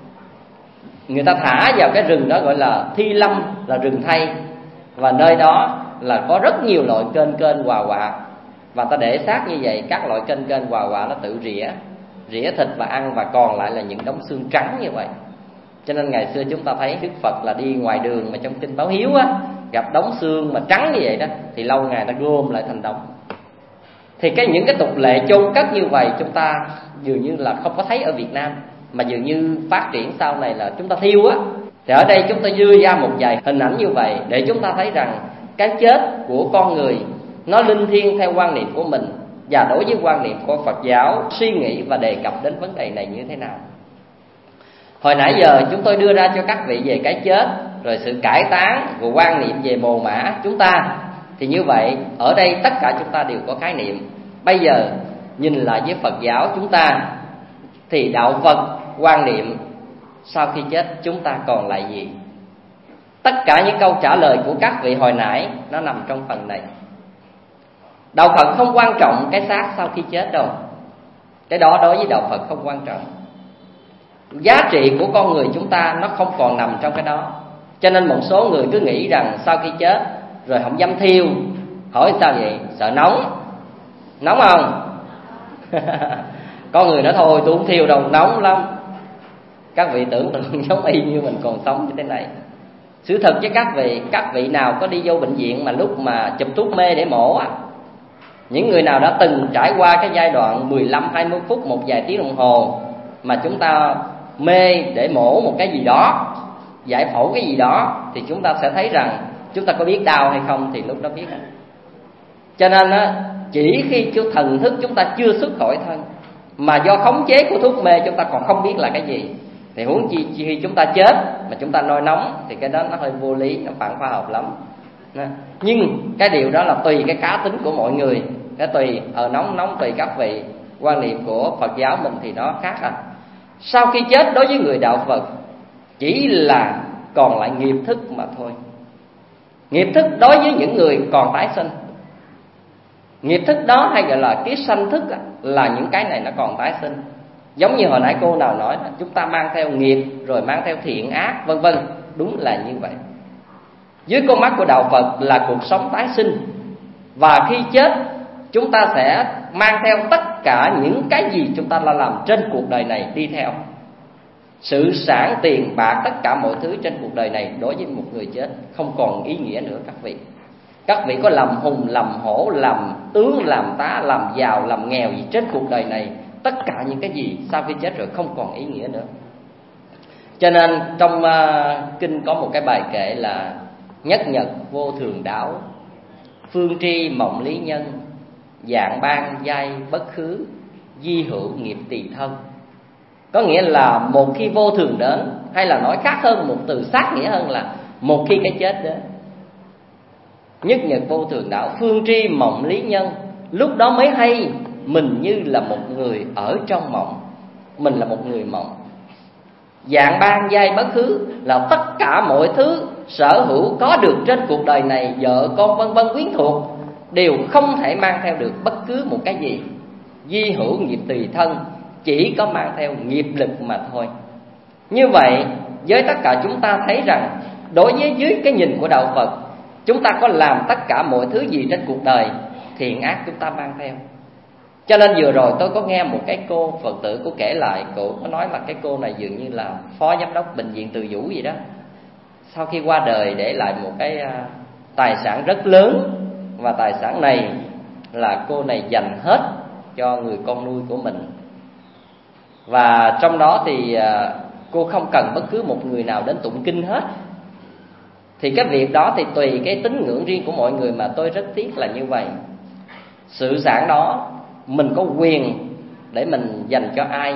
người ta thả vào cái rừng đó gọi là thi lâm, là rừng thay. Và nơi đó là có rất nhiều loại kênh kênh hòa quạ, và ta để xác như vậy, các loại kênh kênh hòa quạ nó tự rỉa rỉa thịt và ăn, và còn lại là những đống xương trắng như vậy. Cho nên ngày xưa chúng ta thấy Đức Phật là đi ngoài đường mà trong kinh Báo Hiếu á, gặp đống xương mà trắng như vậy đó, thì lâu ngày ta gom lại thành đống. Thì cái những cái tục lệ chôn cất như vậy chúng ta dường như là không có thấy ở Việt Nam, mà dường như phát triển sau này là chúng ta thiêu á. Thì ở đây chúng ta đưa ra một vài hình ảnh như vậy để chúng ta thấy rằng cái chết của con người nó linh thiêng theo quan niệm của mình, và đối với quan niệm của Phật giáo suy nghĩ và đề cập đến vấn đề này như thế nào. Hồi nãy giờ chúng tôi đưa ra cho các vị về cái chết, rồi sự cải táng, rồi quan niệm về mồ mả chúng ta. Thì như vậy ở đây tất cả chúng ta đều có khái niệm. Bây giờ nhìn lại với Phật giáo chúng ta, thì đạo Phật quan niệm sau khi chết chúng ta còn lại gì? Tất cả những câu trả lời của các vị hồi nãy nó nằm trong phần này. Đạo Phật không quan trọng cái xác sau khi chết đâu. Cái đó đối với đạo Phật không quan trọng. Giá trị của con người chúng ta nó không còn nằm trong cái đó. Cho nên một số người cứ nghĩ rằng sau khi chết rồi không dám thiêu. Hỏi sao vậy? Sợ nóng. Nóng không? Có người nói thôi tôi không thiêu đâu, nóng lắm. Các vị tưởng tượng giống y như mình còn sống như thế này. Sự thật với các vị, các vị nào có đi vô bệnh viện mà lúc mà chụp thuốc mê để mổ á, những người nào đã từng trải qua cái giai đoạn mười lăm hai mươi phút, một vài tiếng đồng hồ mà chúng ta mê để mổ một cái gì đó, giải phẫu cái gì đó, thì chúng ta sẽ thấy rằng chúng ta có biết đau hay không thì lúc đó biết. Cho nên á, chỉ khi chú thần thức chúng ta chưa xuất khỏi thân, mà do khống chế của thuốc mê chúng ta còn không biết là cái gì, thì huống chi khi chúng ta chết mà chúng ta nôi nóng thì cái đó nó hơi vô lý, nó phản khoa học lắm. Nhưng cái điều đó là tùy cái cá tính của mọi người, cái tùy ở nóng nóng tùy các vị. Quan niệm của Phật giáo mình thì nó khác à. Sau khi chết đối với người đạo Phật chỉ là còn lại nghiệp thức mà thôi. Nghiệp thức đối với những người còn tái sinh. Nghiệp thức đó hay gọi là kiết sanh thức là những cái này nó còn tái sinh. Giống như hồi nãy cô nào nói, chúng ta mang theo nghiệp rồi mang theo thiện ác vân vân. Đúng là như vậy. Dưới con mắt của đạo Phật là cuộc sống tái sinh, và khi chết chúng ta sẽ mang theo tất cả những cái gì chúng ta đã làm trên cuộc đời này đi theo. Sự sản, tiền, bạc, tất cả mọi thứ trên cuộc đời này đối với một người chết không còn ý nghĩa nữa các vị. Các vị có làm hùng, làm hổ, làm tướng, làm tá, làm giàu, làm nghèo gì trên cuộc đời này, tất cả những cái gì sau khi chết rồi không còn ý nghĩa nữa. Cho nên trong uh, kinh có một cái bài kệ là nhất nhật vô thường đáo, phương tri mộng lý nhân, dạng ban giai bất khứ, di hữu nghiệp tỳ thân. Có nghĩa là một khi vô thường đến, hay là nói khác hơn, một từ sát nghĩa hơn là một khi cái chết đến. Nhất nhật vô thường đáo, phương tri mộng lý nhân, lúc đó mới hay mình như là một người ở trong mộng. Mình là một người mộng. Dạng ban giai bất hứ là tất cả mọi thứ sở hữu có được trên cuộc đời này, vợ con vân vân quyến thuộc, đều không thể mang theo được bất cứ một cái gì. Di hữu nghiệp tùy thân, chỉ có mang theo nghiệp lực mà thôi. Như vậy với tất cả chúng ta thấy rằng, đối với dưới cái nhìn của đạo Phật, chúng ta có làm tất cả mọi thứ gì trên cuộc đời, thiện ác chúng ta mang theo. Cho nên vừa rồi tôi có nghe một cái cô Phật tử, cô kể lại, cô có nói là cái cô này dường như là phó giám đốc bệnh viện Từ Dũ gì đó. Sau khi qua đời để lại một cái tài sản rất lớn, và tài sản này là cô này dành hết cho người con nuôi của mình. Và trong đó thì cô không cần bất cứ một người nào đến tụng kinh hết. Thì cái việc đó thì tùy cái tín ngưỡng riêng của mọi người, mà tôi rất tiếc là như vậy. Sự sản đó mình có quyền để mình dành cho ai,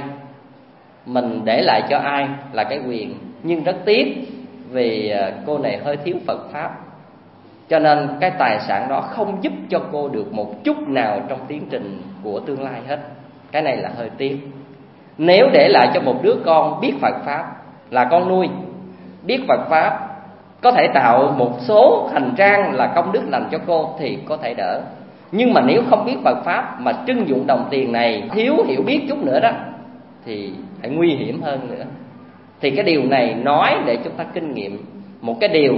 mình để lại cho ai là cái quyền. Nhưng rất tiếc vì cô này hơi thiếu Phật Pháp, cho nên cái tài sản đó không giúp cho cô được một chút nào trong tiến trình của tương lai hết. Cái này là hơi tiếc. Nếu để lại cho một đứa con biết Phật Pháp, là con nuôi, biết Phật Pháp, có thể tạo một số hành trang là công đức lành cho cô thì có thể đỡ. Nhưng mà nếu không biết Phật Pháp mà trưng dụng đồng tiền này, thiếu hiểu biết chút nữa đó, thì phải nguy hiểm hơn nữa. Thì cái điều này nói để chúng ta kinh nghiệm một cái điều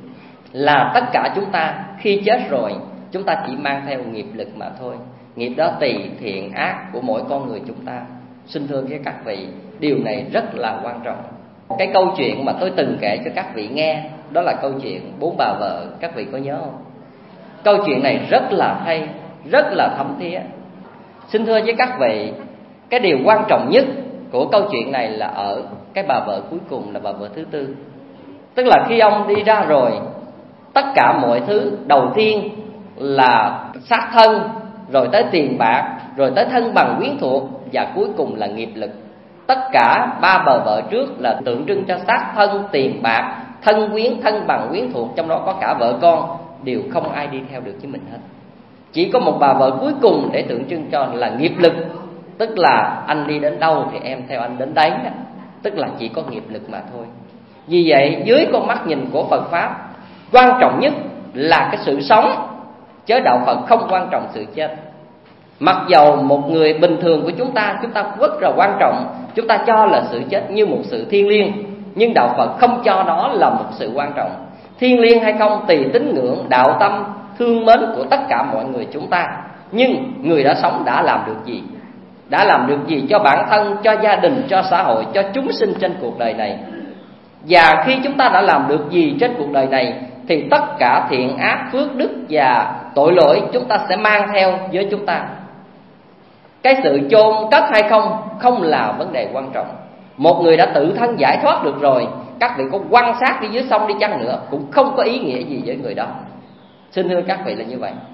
là tất cả chúng ta khi chết rồi, chúng ta chỉ mang theo nghiệp lực mà thôi. Nghiệp đó tùy thiện ác của mỗi con người chúng ta. Xin thưa với các vị, điều này rất là quan trọng. Cái câu chuyện mà tôi từng kể cho các vị nghe, đó là câu chuyện bốn bà vợ. Các vị có nhớ không? Câu chuyện này rất là hay, rất là thấm thía. Xin thưa với các vị, cái điều quan trọng nhất của câu chuyện này là ở cái bà vợ cuối cùng, là bà vợ thứ tư. Tức là khi ông đi ra rồi, tất cả mọi thứ đầu tiên là xác thân, rồi tới tiền bạc, rồi tới thân bằng quyến thuộc, và cuối cùng là nghiệp lực. Tất cả ba bà vợ trước là tượng trưng cho xác thân, tiền bạc, thân quyến, thân bằng quyến thuộc, trong đó có cả vợ con, đều không ai đi theo được với mình hết. Chỉ có một bà vợ cuối cùng để tượng trưng cho là nghiệp lực. Tức là anh đi đến đâu thì em theo anh đến đấy. Tức là chỉ có nghiệp lực mà thôi. Vì vậy dưới con mắt nhìn của Phật Pháp, quan trọng nhất là cái sự sống, chứ đạo Phật không quan trọng sự chết. Mặc dầu một người bình thường của chúng ta, chúng ta rất là quan trọng, chúng ta cho là sự chết như một sự thiêng liêng, nhưng đạo Phật không cho đó là một sự quan trọng. Thiêng liêng hay không tùy tín ngưỡng, đạo tâm, thương mến của tất cả mọi người chúng ta. Nhưng người đã sống đã làm được gì? Đã làm được gì cho bản thân, cho gia đình, cho xã hội, cho chúng sinh trên cuộc đời này? Và khi chúng ta đã làm được gì trên cuộc đời này, thì tất cả thiện ác, phước đức và tội lỗi chúng ta sẽ mang theo với chúng ta. Cái sự chôn cất hay không không là vấn đề quan trọng. Một người đã tự thân giải thoát được rồi, các vị có quan sát đi dưới sông đi chăng nữa cũng không có ý nghĩa gì với người đó. Xin thưa các vị là như vậy.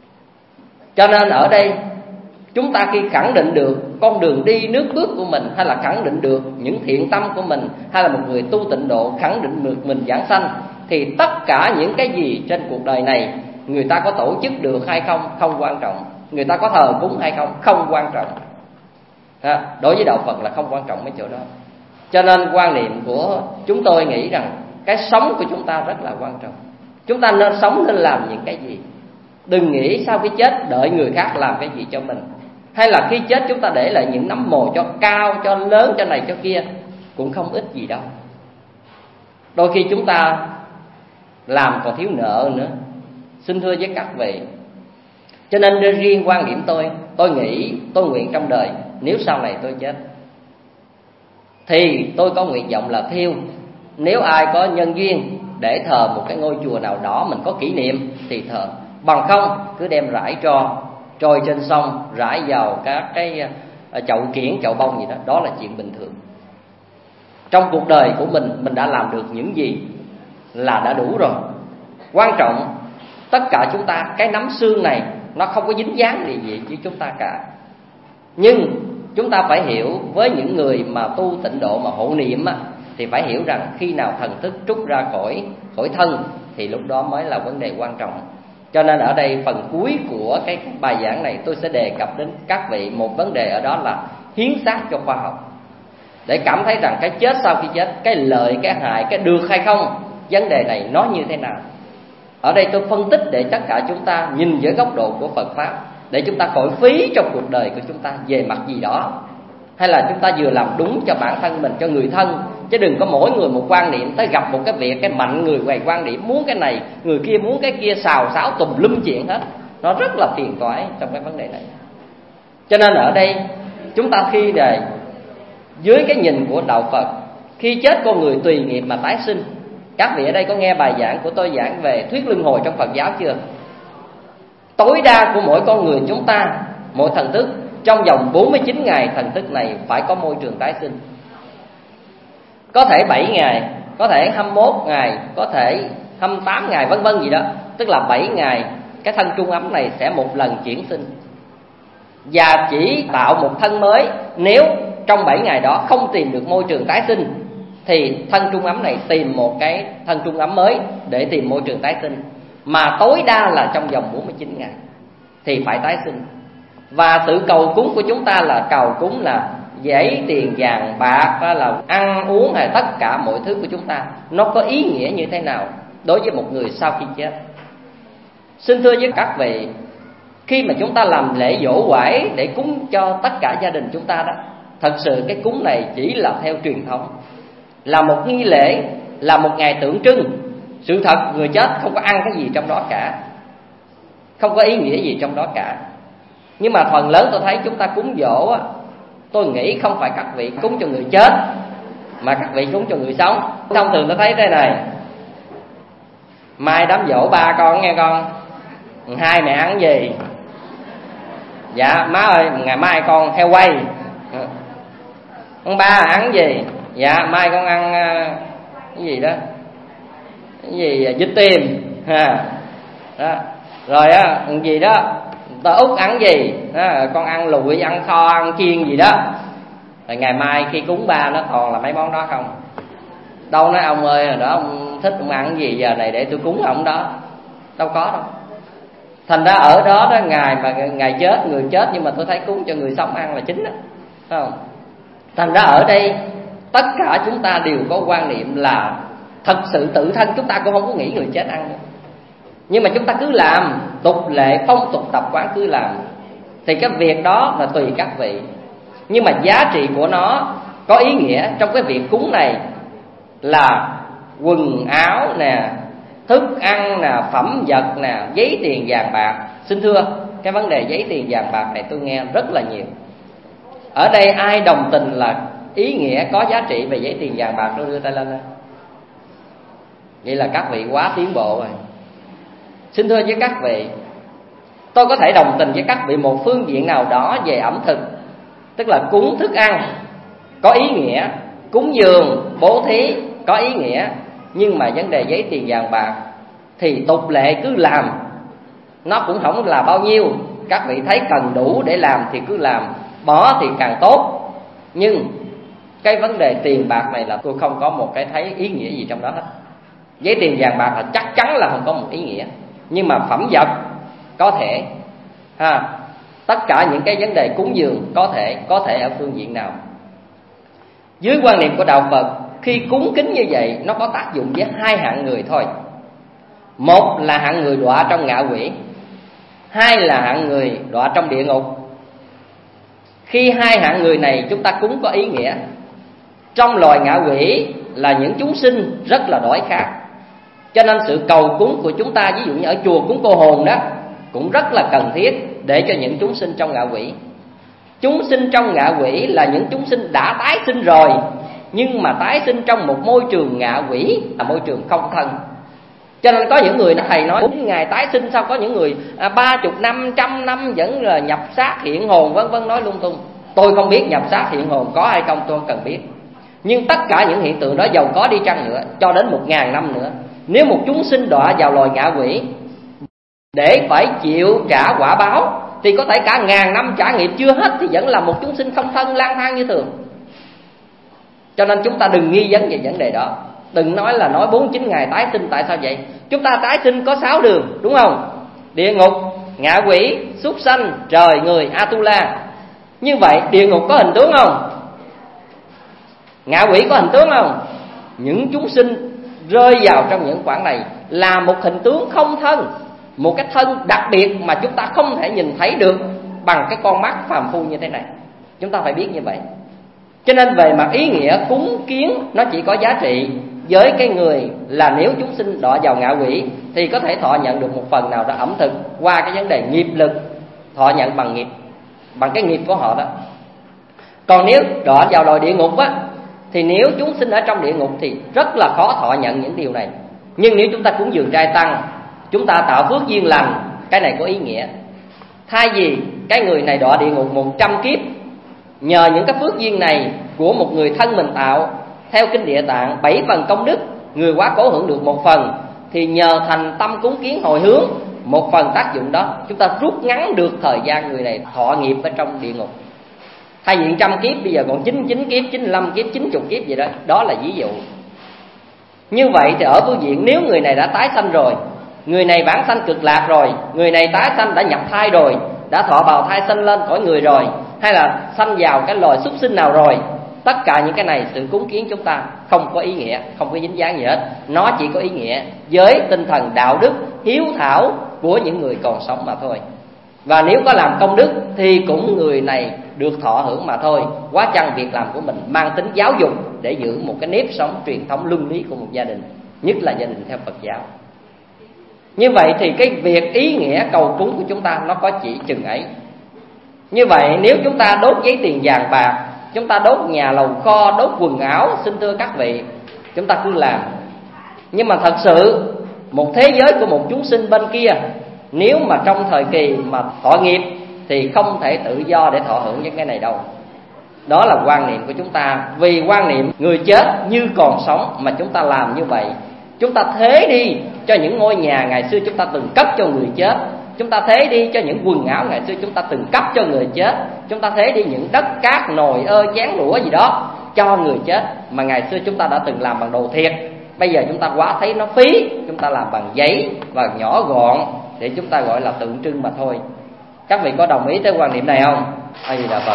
Cho nên ở đây chúng ta khi khẳng định được con đường đi nước bước của mình, hay là khẳng định được những thiện tâm của mình, hay là một người tu tịnh độ khẳng định được mình giảng sanh, thì tất cả những cái gì trên cuộc đời này, người ta có tổ chức được hay không không quan trọng, người ta có thờ cúng hay không không quan trọng. À, đối với đạo Phật là không quan trọng mấy chỗ đó. Cho nên quan niệm của chúng tôi nghĩ rằng cái sống của chúng ta rất là quan trọng. Chúng ta nên sống, nên làm những cái gì. Đừng nghĩ sau khi chết đợi người khác làm cái gì cho mình, hay là khi chết chúng ta để lại những nấm mồ cho cao, cho lớn, cho này cho kia, cũng không ích gì đâu. Đôi khi chúng ta làm còn thiếu nợ nữa. Xin thưa với các vị, cho nên riêng quan điểm tôi, tôi nghĩ, tôi nguyện trong đời, nếu sau này tôi chết thì tôi có nguyện vọng là thiêu. Nếu ai có nhân duyên để thờ một cái ngôi chùa nào đó mình có kỷ niệm thì thờ, bằng không cứ đem rải tro trôi trên sông, rải vào các cái chậu kiển, chậu bông gì đó, đó là chuyện bình thường. Trong cuộc đời của mình, mình đã làm được những gì là đã đủ rồi. Quan trọng tất cả chúng ta, cái nắm xương này nó không có dính dáng gì gì với chúng ta cả. Nhưng chúng ta phải hiểu, với những người mà tu tịnh độ mà hộ niệm á, thì phải hiểu rằng khi nào thần thức trút ra khỏi khỏi thân thì lúc đó mới là vấn đề quan trọng. Cho nên ở đây phần cuối của cái bài giảng này tôi sẽ đề cập đến các vị một vấn đề, ở đó là hiến xác cho khoa học. để cảm thấy rằng cái chết sau khi chết, cái lợi, cái hại, cái được hay không, vấn đề này nó như thế nào. Ở đây tôi phân tích để tất cả chúng ta nhìn dưới góc độ của Phật Pháp, để chúng ta khỏi phí trong cuộc đời của chúng ta về mặt gì đó. Hay là chúng ta vừa làm đúng cho bản thân mình, cho người thân, chứ đừng có mỗi người một quan niệm. Tới gặp một cái việc, cái mạnh người quầy quan điểm, muốn cái này, người kia muốn cái kia, xào xáo tùm lum chuyện hết. Nó rất là phiền toái trong cái vấn đề này. Cho nên ở đây chúng ta khi đề dưới cái nhìn của đạo Phật, khi chết con người tùy nghiệp mà tái sinh. Các vị ở đây có nghe bài giảng của tôi giảng về thuyết luân hồi trong Phật giáo chưa? Tối đa của mỗi con người chúng ta, mỗi thần thức, trong vòng bốn mươi chín ngày thần thức này phải có môi trường tái sinh. Có thể bảy ngày, có thể hai mươi mốt ngày, có thể hai mươi tám ngày, vân vân gì đó. Tức là bảy ngày cái thân trung ấm này sẽ một lần chuyển sinh, và chỉ tạo một thân mới. Nếu trong bảy ngày đó không tìm được môi trường tái sinh thì thân trung ấm này tìm một cái thân trung ấm mới để tìm môi trường tái sinh. Mà tối đa là trong vòng bốn mươi chín ngày thì phải tái sinh. Và sự cầu cúng của chúng ta là cầu cúng là giấy, tiền, vàng, bạc, là ăn uống hay tất cả mọi thứ của chúng ta, nó có ý nghĩa như thế nào đối với một người sau khi chết. Xin thưa với các vị, khi mà chúng ta làm lễ dỗ quải để cúng cho tất cả gia đình chúng ta đó, thật sự cái cúng này chỉ là theo truyền thống, là một nghi lễ, là một ngày tượng trưng. Sự thật người chết không có ăn cái gì trong đó cả, không có ý nghĩa gì trong đó cả. Nhưng mà phần lớn tôi thấy chúng ta cúng dỗ á, tôi nghĩ không phải các vị cúng cho người chết, mà các vị cúng cho người sống. Thông thường tôi thấy thế này: mai đám dỗ ba con nghe con, hai mẹ ăn gì? Dạ má ơi, ngày mai con heo quay. Con ba ăn gì? Dạ mai con ăn cái gì đó, cái gì vịt tiềm ha đó. Rồi á gì đó tao út ăn gì đó, con ăn lụi, ăn kho, ăn chiên gì đó. Rồi ngày mai khi cúng ba nó còn là mấy món đó không. Đâu nói ông ơi, đó ông thích ông ăn gì giờ này để tôi cúng ông đó. Đâu có đâu. Thành ra ở đó đó, ngày mà ngày chết, người chết, nhưng mà tôi thấy cúng cho người sống ăn là chính đó, phải không? Thành ra ở đây tất cả chúng ta đều có quan niệm là thật sự tự thân chúng ta cũng không có nghĩ người chết ăn nữa. Nhưng mà chúng ta cứ làm, tục lệ, phong tục tập quán cứ làm, thì cái việc đó là tùy các vị. Nhưng mà giá trị của nó có ý nghĩa trong cái việc cúng này là quần áo nè, thức ăn nè, phẩm vật nè, giấy tiền vàng bạc. Xin thưa, cái vấn đề giấy tiền vàng bạc này tôi nghe rất là nhiều. Ở đây ai đồng tình là ý nghĩa có giá trị về giấy tiền vàng bạc, tôi đưa tay lên đây. Vậy là các vị quá tiến bộ rồi. Xin thưa với các vị, tôi có thể đồng tình với các vị một phương diện nào đó về ẩm thực, tức là cúng thức ăn có ý nghĩa, cúng dường, bố thí có ý nghĩa. Nhưng mà vấn đề giấy tiền vàng bạc thì tục lệ cứ làm, nó cũng không là bao nhiêu. Các vị thấy cần đủ để làm thì cứ làm, bỏ thì càng tốt. Nhưng cái vấn đề tiền bạc này là tôi không có một cái thấy ý nghĩa gì trong đó hết. Giấy tiền vàng bạc là chắc chắn là không có một ý nghĩa. Nhưng mà phẩm vật có thể ha, tất cả những cái vấn đề cúng dường có thể có thể ở phương diện nào. Dưới quan niệm của đạo Phật, khi cúng kính như vậy nó có tác dụng với hai hạng người thôi. Một là hạng người đọa trong ngạ quỷ, hai là hạng người đọa trong địa ngục. Khi hai hạng người này chúng ta cúng có ý nghĩa. Trong loài ngạ quỷ là những chúng sinh rất là đói khát, cho nên sự cầu cúng của chúng ta, ví dụ như ở chùa cúng cô hồn đó, cũng rất là cần thiết để cho những chúng sinh trong ngạ quỷ. Chúng sinh trong ngạ quỷ là những chúng sinh đã tái sinh rồi, nhưng mà tái sinh trong một môi trường ngạ quỷ là môi trường không thân. Cho nên có những người thầy nói bốn ngày tái sinh, sao có những người ba chục năm, trăm năm vẫn là nhập xác hiện hồn, vân vân, nói lung tung. Tôi không biết nhập xác hiện hồn có hay không, tôi không cần biết. Nhưng tất cả những hiện tượng đó giàu có đi chăng nữa, cho đến một ngàn năm nữa, nếu một chúng sinh đọa vào loài ngạ quỷ để phải chịu trả quả báo, thì có thể cả ngàn năm trả nghiệp chưa hết thì vẫn là một chúng sinh không thân lang thang như thường. Cho nên chúng ta đừng nghi vấn về vấn đề đó. Đừng nói là nói bốn mươi chín ngày tái sinh. Tại sao vậy? Chúng ta tái sinh có sáu đường, đúng không? Địa ngục, ngạ quỷ, súc sanh, trời, người, Atula. Như vậy địa ngục có hình tướng không? Ngạ quỷ có hình tướng không? Những chúng sinh rơi vào trong những khoảng này là một hình tướng không thân, một cái thân đặc biệt mà chúng ta không thể nhìn thấy được bằng cái con mắt phàm phu như thế này. Chúng ta phải biết như vậy. Cho nên về mặt ý nghĩa, cúng kiến nó chỉ có giá trị với cái người là nếu chúng sinh đọa vào ngạ quỷ thì có thể thọ nhận được một phần nào đó ẩm thực qua cái vấn đề nghiệp lực, thọ nhận bằng nghiệp, bằng cái nghiệp của họ đó. Còn nếu đọa vào đồi địa ngục á, thì nếu chúng sinh ở trong địa ngục thì rất là khó thọ nhận những điều này. Nhưng nếu chúng ta cúng dường trai tăng, chúng ta tạo phước duyên lành, cái này có ý nghĩa. Thay vì cái người này đọa địa ngục một trăm kiếp, nhờ những cái phước duyên này của một người thân mình tạo, theo kinh Địa Tạng bảy phần công đức, người quá cố hưởng được một phần, thì nhờ thành tâm cúng kiến hồi hướng, một phần tác dụng đó chúng ta rút ngắn được thời gian người này thọ nghiệp ở trong địa ngục. Thay vì trăm kiếp bây giờ còn chín mươi chín kiếp, chín mươi lăm kiếp, chín mươi kiếp gì đó. Đó là ví dụ. Như vậy thì ở phương diện nếu người này đã tái sanh rồi, người này vãng sanh cực lạc rồi, người này tái sanh đã nhập thai rồi, đã thọ bào thai sanh lên cõi người rồi, hay là sanh vào cái loài súc sinh nào rồi, tất cả những cái này sự cúng kiến chúng ta không có ý nghĩa, không có dính dáng gì hết. Nó chỉ có ý nghĩa với tinh thần đạo đức hiếu thảo của những người còn sống mà thôi. Và nếu có làm công đức thì cũng người này được thọ hưởng mà thôi. Quá chăng việc làm của mình mang tính giáo dục để giữ một cái nếp sống truyền thống luân lý của một gia đình, nhất là gia đình theo Phật giáo. Như vậy thì cái việc ý nghĩa cầu cúng của chúng ta nó có chỉ chừng ấy. Như vậy nếu chúng ta đốt giấy tiền vàng bạc, chúng ta đốt nhà lầu kho, đốt quần áo, xin thưa các vị, chúng ta cứ làm. Nhưng mà thật sự một thế giới của một chúng sinh bên kia, nếu mà trong thời kỳ mà thọ nghiệp thì không thể tự do để thọ hưởng những cái này đâu. Đó là quan niệm của chúng ta. Vì quan niệm người chết như còn sống mà chúng ta làm như vậy. Chúng ta thế đi cho những ngôi nhà ngày xưa chúng ta từng cấp cho người chết, chúng ta thế đi cho những quần áo ngày xưa chúng ta từng cấp cho người chết, chúng ta thế đi những đất cát, nồi ơ, chén đũa gì đó cho người chết mà ngày xưa chúng ta đã từng làm bằng đồ thiệt. Bây giờ chúng ta quá thấy nó phí, chúng ta làm bằng giấy và nhỏ gọn để chúng ta gọi là tượng trưng mà thôi. Các vị có đồng ý tới quan niệm này không? A Di Đà Phật.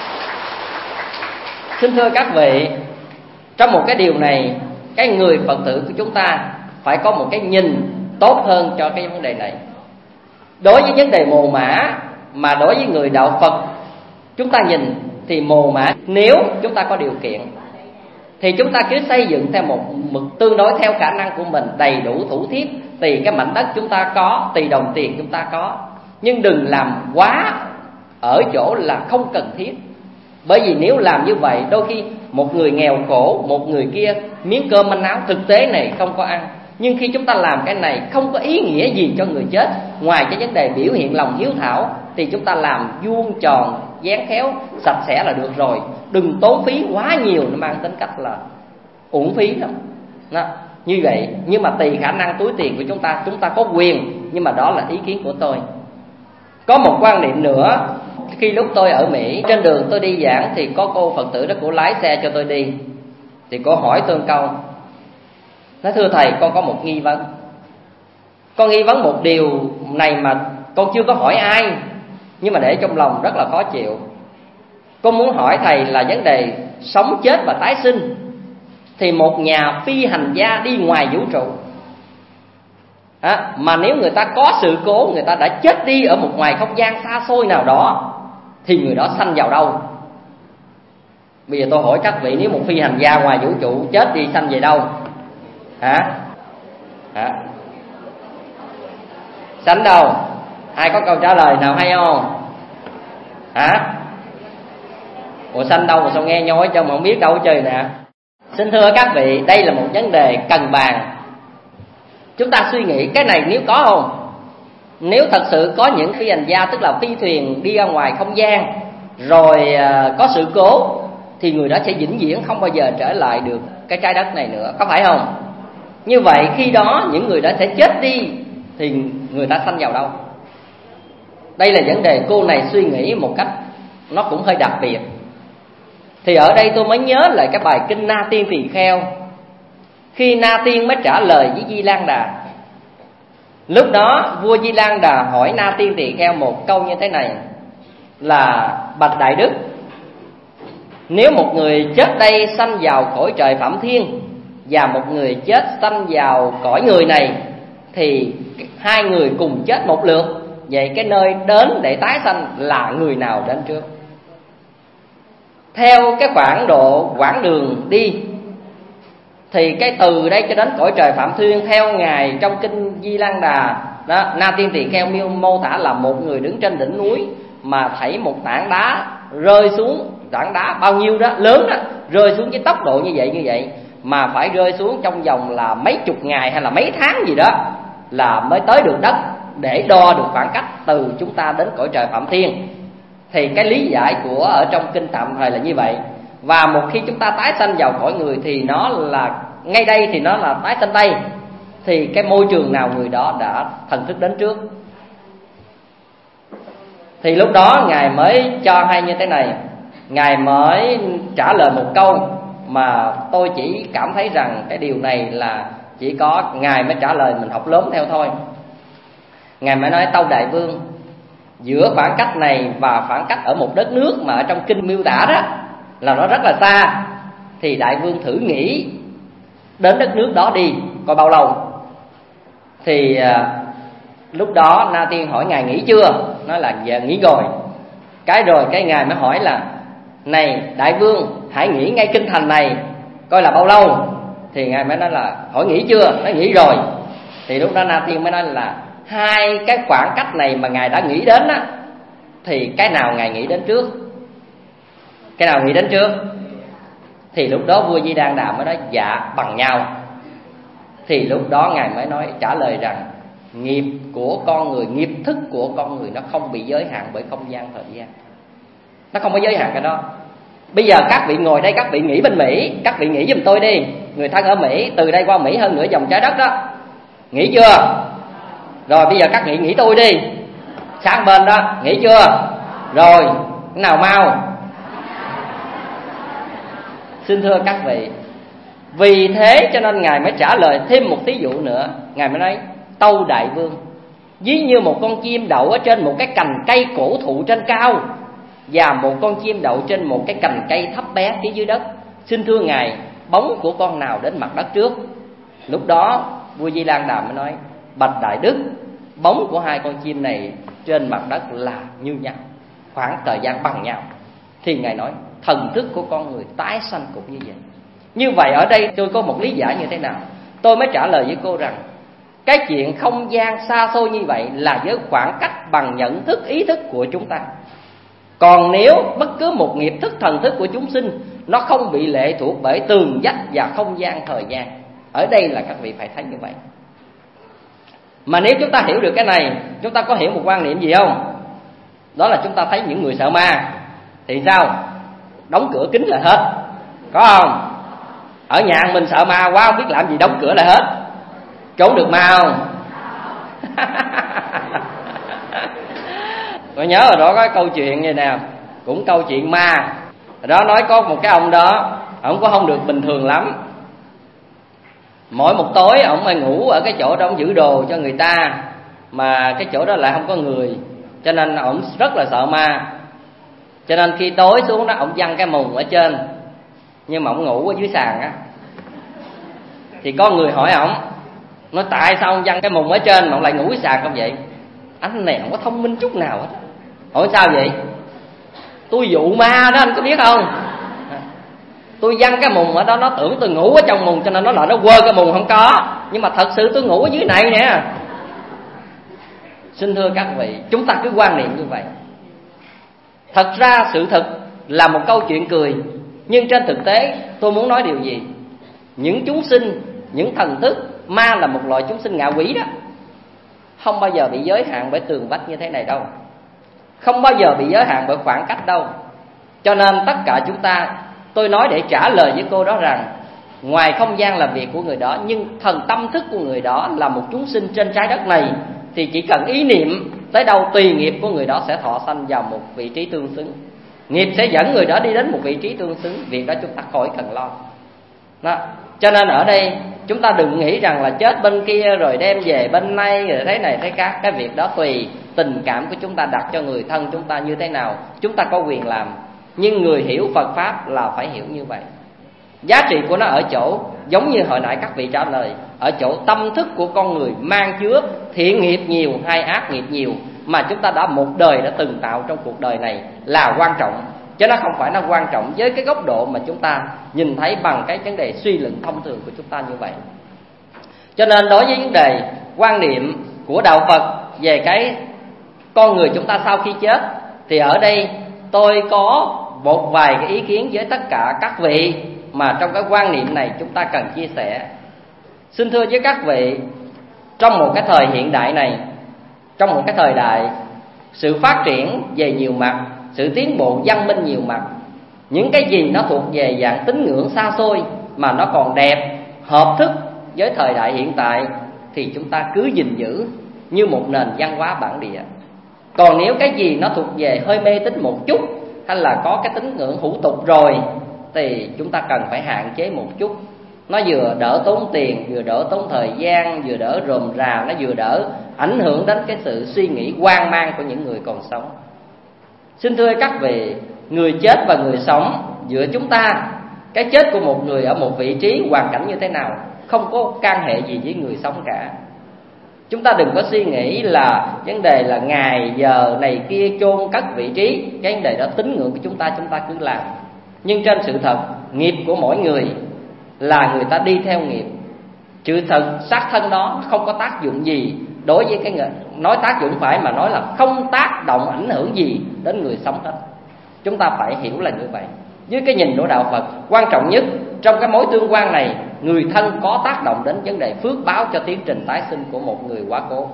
Xin thưa các vị, trong một cái điều này, cái người Phật tử của chúng ta phải có một cái nhìn tốt hơn cho cái vấn đề này. Đối với vấn đề mồ mả, mà đối với người đạo Phật chúng ta nhìn thì mồ mả, nếu chúng ta có điều kiện thì chúng ta cứ xây dựng theo một mực tương đối theo khả năng của mình, đầy đủ thủ thiếp, tùy cái mảnh đất chúng ta có, tùy đồng tiền chúng ta có. Nhưng đừng làm quá ở chỗ là không cần thiết. Bởi vì nếu làm như vậy, đôi khi một người nghèo khổ, một người kia miếng cơm manh áo thực tế này không có ăn. Nhưng khi chúng ta làm cái này không có ý nghĩa gì cho người chết, ngoài cái vấn đề biểu hiện lòng hiếu thảo, thì chúng ta làm vuông tròn, dán khéo, sạch sẽ là được rồi. Đừng tốn phí quá nhiều, nó mang tính cách là uổng phí lắm. Đó, như vậy. Nhưng mà tùy khả năng túi tiền của chúng ta, chúng ta có quyền. Nhưng mà đó là ý kiến của tôi. Có một quan niệm nữa. Khi lúc tôi ở Mỹ, trên đường tôi đi giảng thì có cô Phật tử đó, cô lái xe cho tôi đi. Thì cô hỏi tôi một câu, nói thưa thầy, con có một nghi vấn. Con nghi vấn một điều này mà con chưa có hỏi ai, nhưng mà để trong lòng rất là khó chịu. Con muốn hỏi thầy là vấn đề sống chết và tái sinh. Thì một nhà phi hành gia đi ngoài vũ trụ à, mà nếu người ta có sự cố, người ta đã chết đi ở một ngoài không gian xa xôi nào đó, thì người đó sanh vào đâu? Bây giờ tôi hỏi các vị, nếu một phi hành gia ngoài vũ trụ chết đi sanh về đâu? Hả? Hả? Sanh đâu? Ai có câu trả lời nào hay không? Hả? Ủa sanh đâu mà sao nghe nhói cho mà không biết đâu chơi nè. Xin thưa các vị, đây là một vấn đề cần bàn. Chúng ta suy nghĩ cái này nếu có không? Nếu thật sự có những phi hành gia, tức là phi thuyền đi ra ngoài không gian, rồi có sự cố, thì người đó sẽ vĩnh viễn không bao giờ trở lại được cái trái đất này nữa, có phải không? Như vậy khi đó những người đó sẽ chết đi, thì người ta sanh vào đâu? Đây là vấn đề cô này suy nghĩ một cách nó cũng hơi đặc biệt. Thì ở đây tôi mới nhớ lại cái bài kinh Na Tiên Tỳ Kheo. Khi Na Tiên mới trả lời với Di Lan Đà, lúc đó vua Di Lan Đà hỏi Na Tiên Tỳ Kheo một câu như thế này là: bạch Đại Đức, Nếu một người chết đây sanh vào cõi trời Phạm Thiên, và một người chết sanh vào cõi người này, thì hai người cùng chết một lượt. Vậy cái nơi đến để tái sanh là người nào đến trước? Theo cái khoảng độ quãng đường đi, thì cái từ đây cho đến cõi trời Phạm Thiên, theo Ngài trong kinh Di Lan Đà đó, Na Tiên Tỳ Kheo miêu mô tả là một người đứng trên đỉnh núi mà thảy một tảng đá rơi xuống, tảng đá bao nhiêu đó, lớn đó, rơi xuống với tốc độ như vậy như vậy mà phải rơi xuống trong vòng là mấy chục ngày hay là mấy tháng gì đó là mới tới được đất, để đo được khoảng cách từ chúng ta đến cõi trời Phạm Thiên. Thì cái lý giải của ở trong kinh tạm thời là như vậy. Và một khi chúng ta tái sanh vào cõi người thì nó là ngay đây, thì nó là tái sanh đây. Thì cái môi trường nào người đó đã thần thức đến trước? Thì lúc đó Ngài mới cho hay như thế này. Ngài mới trả lời một câu mà tôi chỉ cảm thấy rằng cái điều này là chỉ có Ngài mới trả lời, mình học lớn theo thôi. Ngài mới nói: Tâu Đại Vương, giữa khoảng cách này và khoảng cách ở một đất nước mà ở trong kinh miêu tả đó là nó rất là xa, thì Đại Vương thử nghĩ đến đất nước đó đi, coi bao lâu. Thì à, lúc đó Na Tiên hỏi Ngài nghĩ chưa? Nói là dạ nghĩ rồi. Cái rồi cái Ngài mới hỏi là: Này Đại Vương, hãy nghĩ ngay kinh thành này coi là bao lâu. Thì Ngài mới nói là: hỏi nghĩ chưa? Nói nghĩ rồi. Thì lúc đó Na Tiên mới nói là: hai cái khoảng cách này mà Ngài đã nghĩ đến á, thì cái nào Ngài nghĩ đến trước? Cái nào nghĩ đến trước? Thì lúc đó vua Di Đan Đà mới nói: dạ bằng nhau. Thì lúc đó Ngài mới nói trả lời rằng nghiệp của con người, nghiệp thức của con người nó không bị giới hạn bởi không gian thời gian. Nó không có giới hạn cái đó. Bây giờ các vị ngồi đây, các vị nghĩ bên Mỹ, các vị nghĩ giùm tôi đi. Người thân ở Mỹ, từ đây qua Mỹ hơn nửa vòng trái đất đó. Nghĩ chưa? Rồi bây giờ các vị nghĩ tôi đi. Sang bên đó, nghĩ chưa? Rồi, cái nào mau? Xin thưa các vị, vì thế cho nên Ngài mới trả lời thêm một thí dụ nữa. Ngài mới nói: Tâu Đại Vương, ví như một con chim đậu ở trên một cái cành cây cổ thụ trên cao, và một con chim đậu trên một cái cành cây thấp bé phía dưới đất. Xin thưa Ngài, bóng của con nào đến mặt đất trước? Lúc đó vua Di Lan Đà mới nói: Bạch Đại Đức, bóng của hai con chim này trên mặt đất là như nhau, khoảng thời gian bằng nhau. Thì Ngài nói thần thức của con người tái sanh cũng như vậy. Như vậy ở đây tôi có một lý giải như thế nào? Tôi mới trả lời với cô rằng cái chuyện không gian xa xôi như vậy là với khoảng cách bằng nhận thức ý thức của chúng ta. Còn nếu bất cứ một nghiệp thức thần thức của chúng sinh, nó không bị lệ thuộc bởi tường vách và không gian thời gian. Ở đây là các vị phải thấy như vậy. Mà nếu chúng ta hiểu được cái này, chúng ta có hiểu một quan niệm gì không? Đó là chúng ta thấy những người sợ ma thì sao? Đóng cửa kín lại hết, có không? Ở nhà mình sợ ma quá không biết làm gì, đóng cửa lại hết. Trốn được ma không? Tôi nhớ rồi đó, có câu chuyện như nè, cũng câu chuyện ma. Đó nói có một cái ông đó, ông cũng không được bình thường lắm. Mỗi một tối ông phải ngủ ở cái chỗ đó, ông giữ đồ cho người ta, mà cái chỗ đó lại không có người, cho nên ông rất là sợ ma. Cho nên khi tối xuống đó, ông văng cái mùng ở trên, nhưng mà ông ngủ ở dưới sàn á. Thì có người hỏi ổng, nói tại sao ông văng cái mùng ở trên mà ông lại ngủ dưới sàn không vậy? Anh này không có thông minh chút nào hết. Hỏi sao vậy? Tôi dụ ma đó, anh có biết không? Tôi văng cái mùng ở đó, nó tưởng tôi ngủ ở trong mùng, cho nên nó lại nó quơ cái mùng không có, nhưng mà thật sự tôi ngủ ở dưới này nè. Xin thưa các vị, chúng ta cứ quan niệm như vậy. Thật ra sự thật là một câu chuyện cười, nhưng trên thực tế tôi muốn nói điều gì? Những chúng sinh, những thần thức, ma là một loại chúng sinh ngạ quỷ đó, không bao giờ bị giới hạn bởi tường vách như thế này đâu, không bao giờ bị giới hạn bởi khoảng cách đâu. Cho nên tất cả chúng ta, tôi nói để trả lời với cô đó rằng ngoài không gian là việc của người đó, nhưng thần tâm thức của người đó là một chúng sinh trên trái đất này, thì chỉ cần ý niệm tới đâu tùy nghiệp của người đó sẽ thọ sanh vào một vị trí tương xứng. Nghiệp sẽ dẫn người đó đi đến một vị trí tương xứng. Việc đó chúng ta khỏi cần lo đó. Cho nên ở đây chúng ta đừng nghĩ rằng là chết bên kia rồi đem về bên này rồi thế này thế khác. Cái việc đó tùy tình cảm của chúng ta đặt cho người thân chúng ta như thế nào, chúng ta có quyền làm. Nhưng người hiểu Phật Pháp là phải hiểu như vậy. Giá trị của nó ở chỗ, giống như hồi nãy các vị trả lời, ở chỗ tâm thức của con người mang chứa thiện nghiệp nhiều hay ác nghiệp nhiều, mà chúng ta đã một đời đã từng tạo trong cuộc đời này là quan trọng. Chứ nó không phải nó quan trọng với cái góc độ mà chúng ta nhìn thấy bằng cái vấn đề suy luận thông thường của chúng ta như vậy. Cho nên đối với vấn đề quan niệm của Đạo Phật về cái con người chúng ta sau khi chết, thì ở đây tôi có một vài cái ý kiến với tất cả các vị mà trong cái quan niệm này chúng ta cần chia sẻ. Xin thưa với các vị, trong một cái thời hiện đại này, trong một cái thời đại sự phát triển về nhiều mặt, sự tiến bộ văn minh nhiều mặt, những cái gì nó thuộc về dạng tín ngưỡng xa xôi mà nó còn đẹp, hợp thức với thời đại hiện tại, thì chúng ta cứ gìn giữ như một nền văn hóa bản địa. Còn nếu cái gì nó thuộc về hơi mê tín một chút, hay là có cái tín ngưỡng hủ tục rồi, thì chúng ta cần phải hạn chế một chút. Nó vừa đỡ tốn tiền, vừa đỡ tốn thời gian, vừa đỡ rườm rà, nó vừa đỡ ảnh hưởng đến cái sự suy nghĩ hoang mang của những người còn sống. Xin thưa các vị, người chết và người sống giữa chúng ta, cái chết của một người ở một vị trí hoàn cảnh như thế nào không có can hệ gì với người sống cả. Chúng ta đừng có suy nghĩ là vấn đề là ngày giờ này kia chôn cất vị trí, cái vấn đề đó tín ngưỡng của chúng ta chúng ta cứ làm. Nhưng trên sự thật, nghiệp của mỗi người là người ta đi theo nghiệp. Sự thật xác thân đó không có tác dụng gì đối với cái người, nói tác dụng phải mà nói là không tác động ảnh hưởng gì đến người sống hết. Chúng ta phải hiểu là như vậy. Với cái nhìn của Đạo Phật, quan trọng nhất trong cái mối tương quan này, người thân có tác động đến vấn đề phước báo cho tiến trình tái sinh của một người quá cố.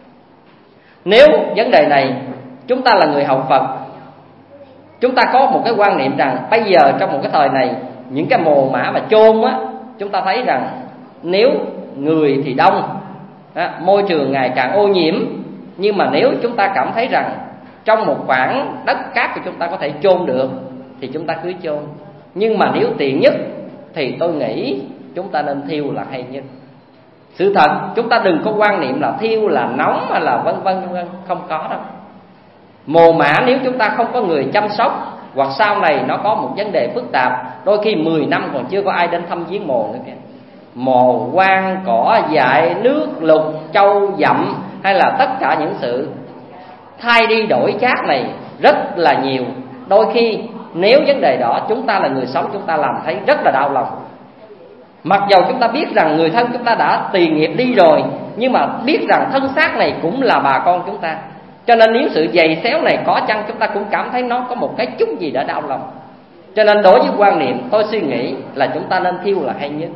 Nếu vấn đề này chúng ta là người học Phật, chúng ta có một cái quan niệm rằng bây giờ trong một cái thời này, những cái mồ mả mà chôn á, chúng ta thấy rằng nếu người thì đông, á, môi trường ngày càng ô nhiễm, nhưng mà nếu chúng ta cảm thấy rằng trong một khoảng đất cát của chúng ta có thể chôn được thì chúng ta cứ chôn. Nhưng mà nếu tiện nhất thì tôi nghĩ chúng ta nên thiêu là hay nhất. Sự thật chúng ta đừng có quan niệm là thiêu là nóng hay là vân vân vân, không có đâu. Mồ mả nếu chúng ta không có người chăm sóc, hoặc sau này nó có một vấn đề phức tạp, đôi khi mười năm còn chưa có ai đến thăm viếng mồ nữa kìa. Mồ quan, cỏ dại, nước lục, trâu dặm, hay là tất cả những sự thay đi đổi chác này rất là nhiều. Đôi khi nếu vấn đề đó chúng ta là người sống, chúng ta làm thấy rất là đau lòng. Mặc dầu chúng ta biết rằng người thân chúng ta đã tùy nghiệp đi rồi, nhưng mà biết rằng thân xác này cũng là bà con chúng ta. Cho nên nếu sự giày xéo này có chăng, chúng ta cũng cảm thấy nó có một cái chút gì đã đau lòng. Cho nên đối với quan niệm, tôi suy nghĩ là chúng ta nên thiêu là hay nhất.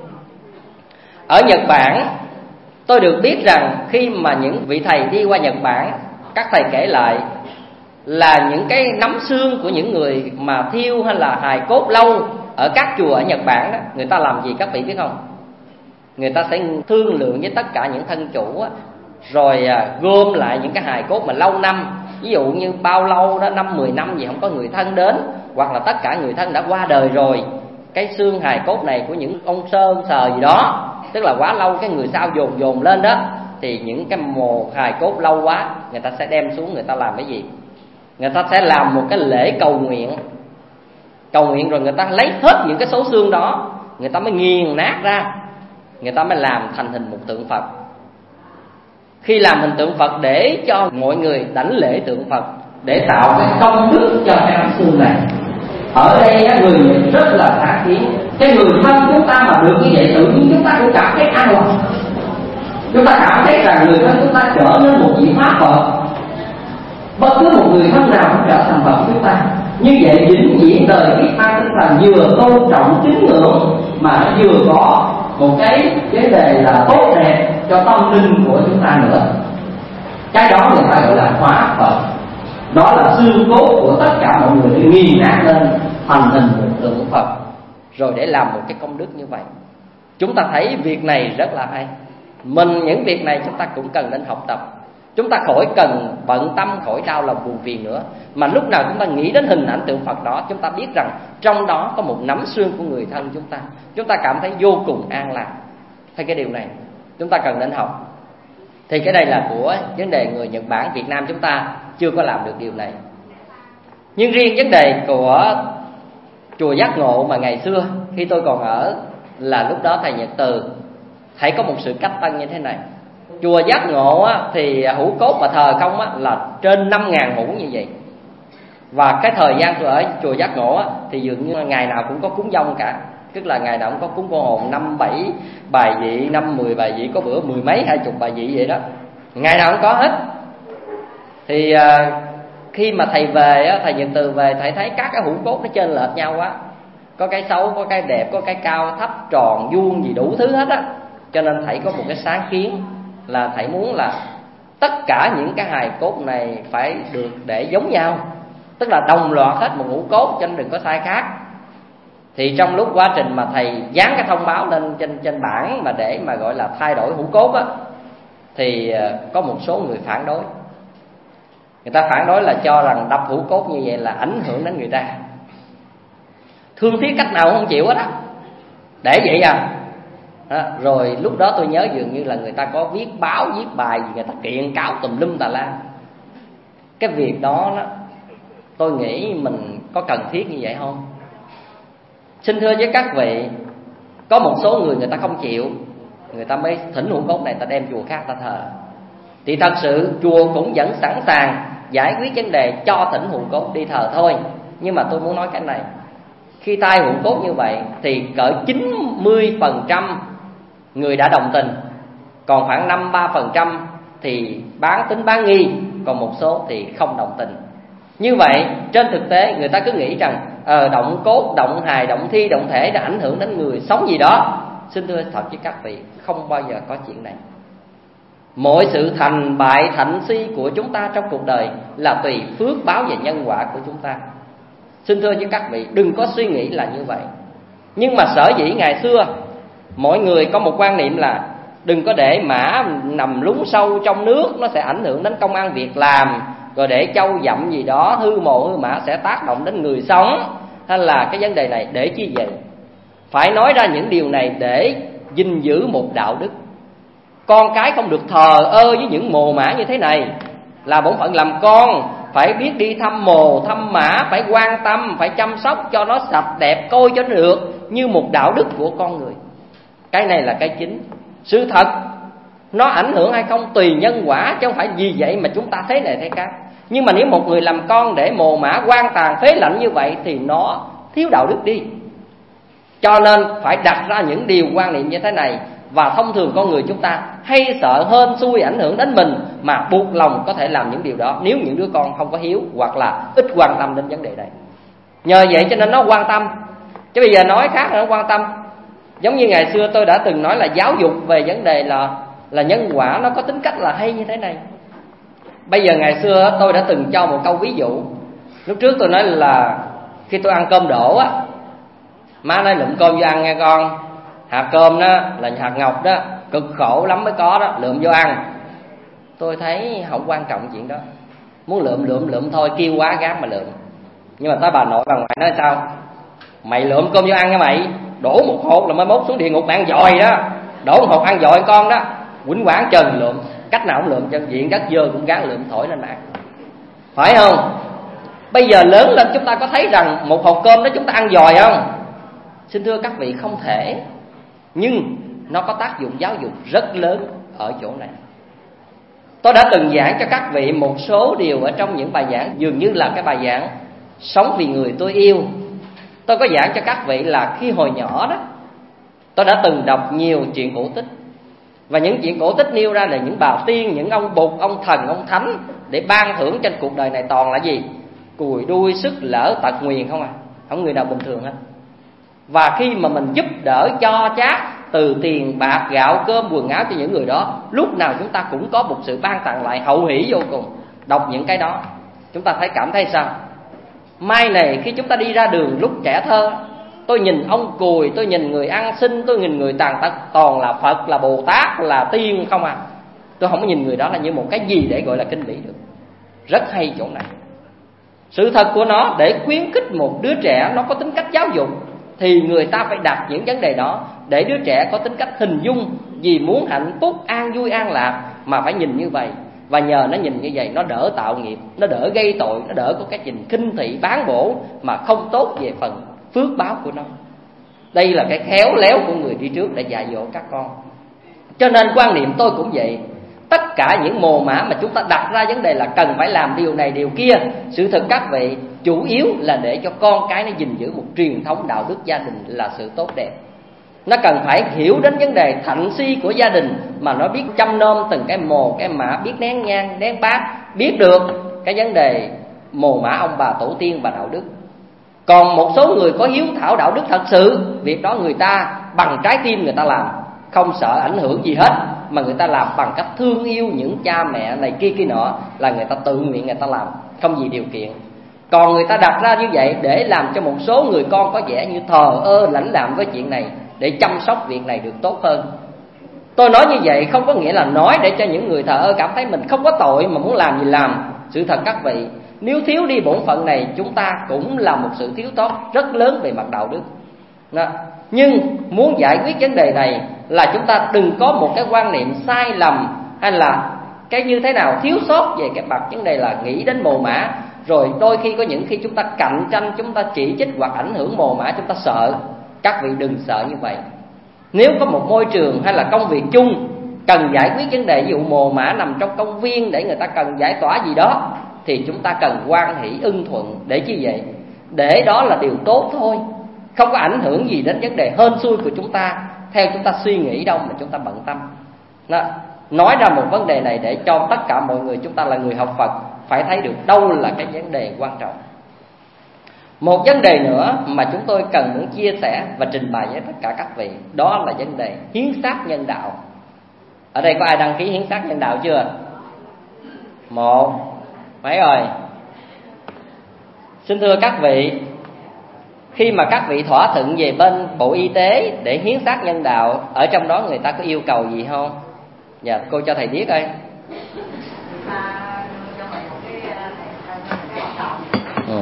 Ở Nhật Bản, tôi được biết rằng khi mà những vị thầy đi qua Nhật Bản, các thầy kể lại là những cái nắm xương của những người mà thiêu hay là hài cốt lâu ở các chùa ở Nhật Bản đó, người ta làm gì các vị biết không? Người ta sẽ thương lượng với tất cả những thân chủ á, rồi à, gom lại những cái hài cốt mà lâu năm, ví dụ như bao lâu đó, năm mười năm gì không có người thân đến, hoặc là tất cả người thân đã qua đời rồi, cái xương hài cốt này của những ông sơn sờ gì đó, tức là quá lâu cái người sau dồn dồn lên đó, thì những cái mồ hài cốt lâu quá, người ta sẽ đem xuống, người ta làm cái gì? Người ta sẽ làm một cái lễ cầu nguyện. Cầu nguyện rồi người ta lấy hết những cái số xương đó, người ta mới nghiền nát ra, người ta mới làm thành hình một tượng Phật. Khi làm hình tượng Phật để cho mọi người đảnh lễ tượng Phật, để tạo cái công đức cho cái nắm xương này. Ở đây người Nhật rất là sáng kiến. Cái người thân chúng ta mà được như vậy, tự nhiên chúng ta cũng cảm thấy an lòng. Chúng ta cảm thấy rằng người thân chúng ta trở nên một vị Pháp Phật. Bất cứ một người thân nào cũng trở thành Phật chúng ta. Như vậy vĩnh viễn đời kiếp mang tinh thần vừa tôn trọng tín ngưỡng, mà nó vừa có một cái vấn đề là tốt đẹp cho tâm linh của chúng ta nữa. Cái đó người ta gọi là hóa Phật. Đó là xương cốt của tất cả mọi người để nghiền nát lên thành hình một tượng Phật, rồi để làm một cái công đức như vậy. Chúng ta thấy việc này rất là hay. Mình những việc này chúng ta cũng cần đến học tập. Chúng ta khỏi cần bận tâm, khỏi đau lòng buồn phiền nữa, mà lúc nào chúng ta nghĩ đến hình ảnh tượng Phật đó, chúng ta biết rằng trong đó có một nắm xương của người thân chúng ta, chúng ta cảm thấy vô cùng an lạc. Hay cái điều này chúng ta cần đến học. Thì cái đây là của vấn đề người Nhật Bản. Việt Nam chúng ta chưa có làm được điều này. Nhưng riêng vấn đề của chùa Giác Ngộ mà ngày xưa khi tôi còn ở, là lúc đó thầy Nhật Từ thầy có một sự cách tân như thế này. Chùa Giác Ngộ á, thì hũ cốt mà thờ không á, là trên năm ngàn hũ như vậy. Và cái thời gian tôi ở chùa Giác Ngộ á, thì dường như ngày nào cũng có cúng dông cả. Tức là ngày nào cũng có cúng cô hồn năm bảy bài vị, năm mười bài vị, có bữa mười mấy hai chục bài vị vậy đó, ngày nào cũng có hết. Thì à, khi mà thầy về á, thầy Nhật Từ về, thầy thấy các cái hũ cốt nó chênh lệch nhau quá, có cái xấu, có cái đẹp, có cái cao thấp, tròn vuông gì đủ thứ hết á. Cho nên thầy có một cái sáng kiến là thầy muốn là tất cả những cái hài cốt này phải được để giống nhau, tức là đồng loạt hết một hũ cốt cho nên đừng có sai khác. Thì trong lúc quá trình mà thầy dán cái thông báo lên trên trên bảng mà để mà gọi là thay đổi hũ cốt á, thì có một số người phản đối. Người ta phản đối là cho rằng đập hũ cốt như vậy là ảnh hưởng đến người ta, thương tiếc cách nào không chịu hết á, để vậy à. Đó, rồi lúc đó tôi nhớ dường như là người ta có viết báo, viết bài gì, người ta kiện cáo tùm lum tà la. Cái việc đó, đó tôi nghĩ mình có cần thiết như vậy không? Xin thưa với các vị, có một số người người ta không chịu, người ta mới thỉnh hũ cốt này, ta đem chùa khác ta thờ. Thì thật sự chùa cũng vẫn sẵn sàng giải quyết vấn đề cho thỉnh hũ cốt đi thờ thôi. Nhưng mà tôi muốn nói cái này, khi thay hũ cốt như vậy thì cỡ chín mươi phần trăm người đã đồng tình, còn khoảng năm mươi ba phần trăm thì bán tính bán nghi, còn một số thì không đồng tình. Như vậy trên thực tế người ta cứ nghĩ rằng ờ, động cốt, động hài, động thi, động thể đã ảnh hưởng đến người sống gì đó. Xin thưa thật với các vị, không bao giờ có chuyện này. Mọi sự thành bại thạnh si của chúng ta trong cuộc đời là tùy phước báo và nhân quả của chúng ta. Xin thưa với các vị, đừng có suy nghĩ là như vậy. Nhưng mà sở dĩ ngày xưa mọi người có một quan niệm là đừng có để mã nằm lún sâu trong nước, nó sẽ ảnh hưởng đến công ăn việc làm. Rồi để trâu dặm gì đó, hư mồ hư mã sẽ tác động đến người sống, hay là cái vấn đề này để chi vậy? Phải nói ra những điều này để gìn giữ một đạo đức. Con cái không được thờ ơ với những mồ mã như thế này. Là bổn phận làm con phải biết đi thăm mồ, thăm mã, phải quan tâm, phải chăm sóc cho nó sạch đẹp, coi cho nó được như một đạo đức của con người. Cái này là cái chính. Sự thật nó ảnh hưởng hay không tùy nhân quả, chứ không phải vì vậy mà chúng ta thế này thế khác. Nhưng mà nếu một người làm con để mồ mã quan tàn phế lạnh như vậy thì nó thiếu đạo đức đi. Cho nên phải đặt ra những điều quan niệm như thế này. Và thông thường con người chúng ta hay sợ hên xui ảnh hưởng đến mình, mà buộc lòng có thể làm những điều đó nếu những đứa con không có hiếu hoặc là ít quan tâm đến vấn đề này. Nhờ vậy cho nên nó quan tâm. Chứ bây giờ nói khác là nó quan tâm. Giống như ngày xưa tôi đã từng nói là giáo dục về vấn đề là là nhân quả nó có tính cách là hay như thế này. Bây giờ ngày xưa tôi đã từng cho một câu ví dụ. Lúc trước tôi nói là khi tôi ăn cơm đổ á, má nói lượm cơm vô ăn nghe con. Hạt cơm đó là hạt ngọc đó, cực khổ lắm mới có đó, lượm vô ăn. Tôi thấy không quan trọng chuyện đó, muốn lượm lượm lượm thôi, kêu quá gán mà lượm. Nhưng mà tới bà nội bà ngoại nói sao? Mày lượm cơm vô ăn nha mày, đổ một hột là mới mốt xuống địa ngục ăn dòi đó. Đổ một hột ăn dòi con đó, quýnh quán trần lượm, cách nào cũng lượm, chân diện đất dơ cũng gán lượm thổi lên ăn, phải không? Bây giờ lớn lên chúng ta có thấy rằng một hột cơm đó chúng ta ăn dòi không? Xin thưa các vị, không thể. Nhưng nó có tác dụng giáo dục rất lớn ở chỗ này. Tôi đã từng giảng cho các vị một số điều ở trong những bài giảng, dường như là cái bài giảng Sống Vì Người Tôi Yêu. Tôi có giảng cho các vị là khi hồi nhỏ đó, tôi đã từng đọc nhiều chuyện cổ tích. Và những chuyện cổ tích nêu ra là những bà tiên, những ông bụt, ông thần, ông thánh để ban thưởng trên cuộc đời này toàn là gì? Cùi đuôi, sức lỡ, tật nguyền không à. Không người nào bình thường hết. Và khi mà mình giúp đỡ cho chác từ tiền bạc, gạo, cơm, quần áo cho những người đó, lúc nào chúng ta cũng có một sự ban tặng lại hậu hỷ vô cùng. Đọc những cái đó chúng ta thấy cảm thấy sao? Mai này khi chúng ta đi ra đường lúc trẻ thơ, tôi nhìn ông cùi, tôi nhìn người ăn xin, tôi nhìn người tàn tật, toàn là Phật, là Bồ Tát, là tiên không à. Tôi không có nhìn người đó là như một cái gì để gọi là kinh bỉ được. Rất hay chỗ này. Sự thật của nó để khuyến khích một đứa trẻ nó có tính cách giáo dục, thì người ta phải đặt những vấn đề đó để đứa trẻ có tính cách hình dung. Vì muốn hạnh phúc, an vui, an lạc mà phải nhìn như vậy. Và nhờ nó nhìn như vậy, nó đỡ tạo nghiệp, nó đỡ gây tội, nó đỡ có cái nhìn khinh thị bán bổ mà không tốt về phần phước báo của nó. Đây là cái khéo léo của người đi trước để dạy dỗ các con. Cho nên quan niệm tôi cũng vậy. Tất cả những mồ mả mà chúng ta đặt ra vấn đề là cần phải làm điều này điều kia, sự thật các vị, chủ yếu là để cho con cái nó gìn giữ một truyền thống đạo đức gia đình là sự tốt đẹp. Nó cần phải hiểu đến vấn đề thạnh si của gia đình, mà nó biết chăm nom từng cái mồ cái mả, biết nén nhang nén bát, biết được cái vấn đề mồ mả ông bà tổ tiên và đạo đức. Còn một số người có hiếu thảo đạo đức thật sự, việc đó người ta bằng trái tim người ta làm, không sợ ảnh hưởng gì hết, mà người ta làm bằng cách thương yêu những cha mẹ này kia kia nọ, là người ta tự nguyện người ta làm, không vì điều kiện. Còn người ta đặt ra như vậy để làm cho một số người con có vẻ như thờ ơ lãnh đạm với chuyện này, để chăm sóc việc này được tốt hơn. Tôi nói như vậy không có nghĩa là nói để cho những người thờ ơ cảm thấy mình không có tội mà muốn làm gì làm. Sự thật các vị, nếu thiếu đi bổn phận này, chúng ta cũng là một sự thiếu sót rất lớn về mặt đạo đức. Đó. Nhưng muốn giải quyết vấn đề này là chúng ta đừng có một cái quan niệm sai lầm, hay là cái như thế nào thiếu sót về cái mặt vấn đề là nghĩ đến mồ mả. Rồi đôi khi có những khi chúng ta cạnh tranh, chúng ta chỉ trích hoặc ảnh hưởng mồ mả, chúng ta sợ. Các vị đừng sợ như vậy. Nếu có một môi trường hay là công việc chung cần giải quyết vấn đề, ví dụ mồ mả nằm trong công viên để người ta cần giải tỏa gì đó, thì chúng ta cần hoan hỷ ưng thuận. Để chi vậy? Để đó là điều tốt thôi, không có ảnh hưởng gì đến vấn đề hên xui của chúng ta theo chúng ta suy nghĩ đâu mà chúng ta bận tâm. Đó. Nói ra một vấn đề này để cho tất cả mọi người, chúng ta là người học Phật, phải thấy được đâu là cái vấn đề quan trọng. Một vấn đề nữa mà chúng tôi cần muốn chia sẻ và trình bày với tất cả các vị, đó là vấn đề hiến xác nhân đạo. Ở đây có ai đăng ký hiến xác nhân đạo chưa? Một, mấy rồi? Xin thưa các vị, khi mà các vị thỏa thuận về bên Bộ Y tế để hiến xác nhân đạo, ở trong đó người ta có yêu cầu gì không? Dạ, cô cho thầy biết ơi. Ừ.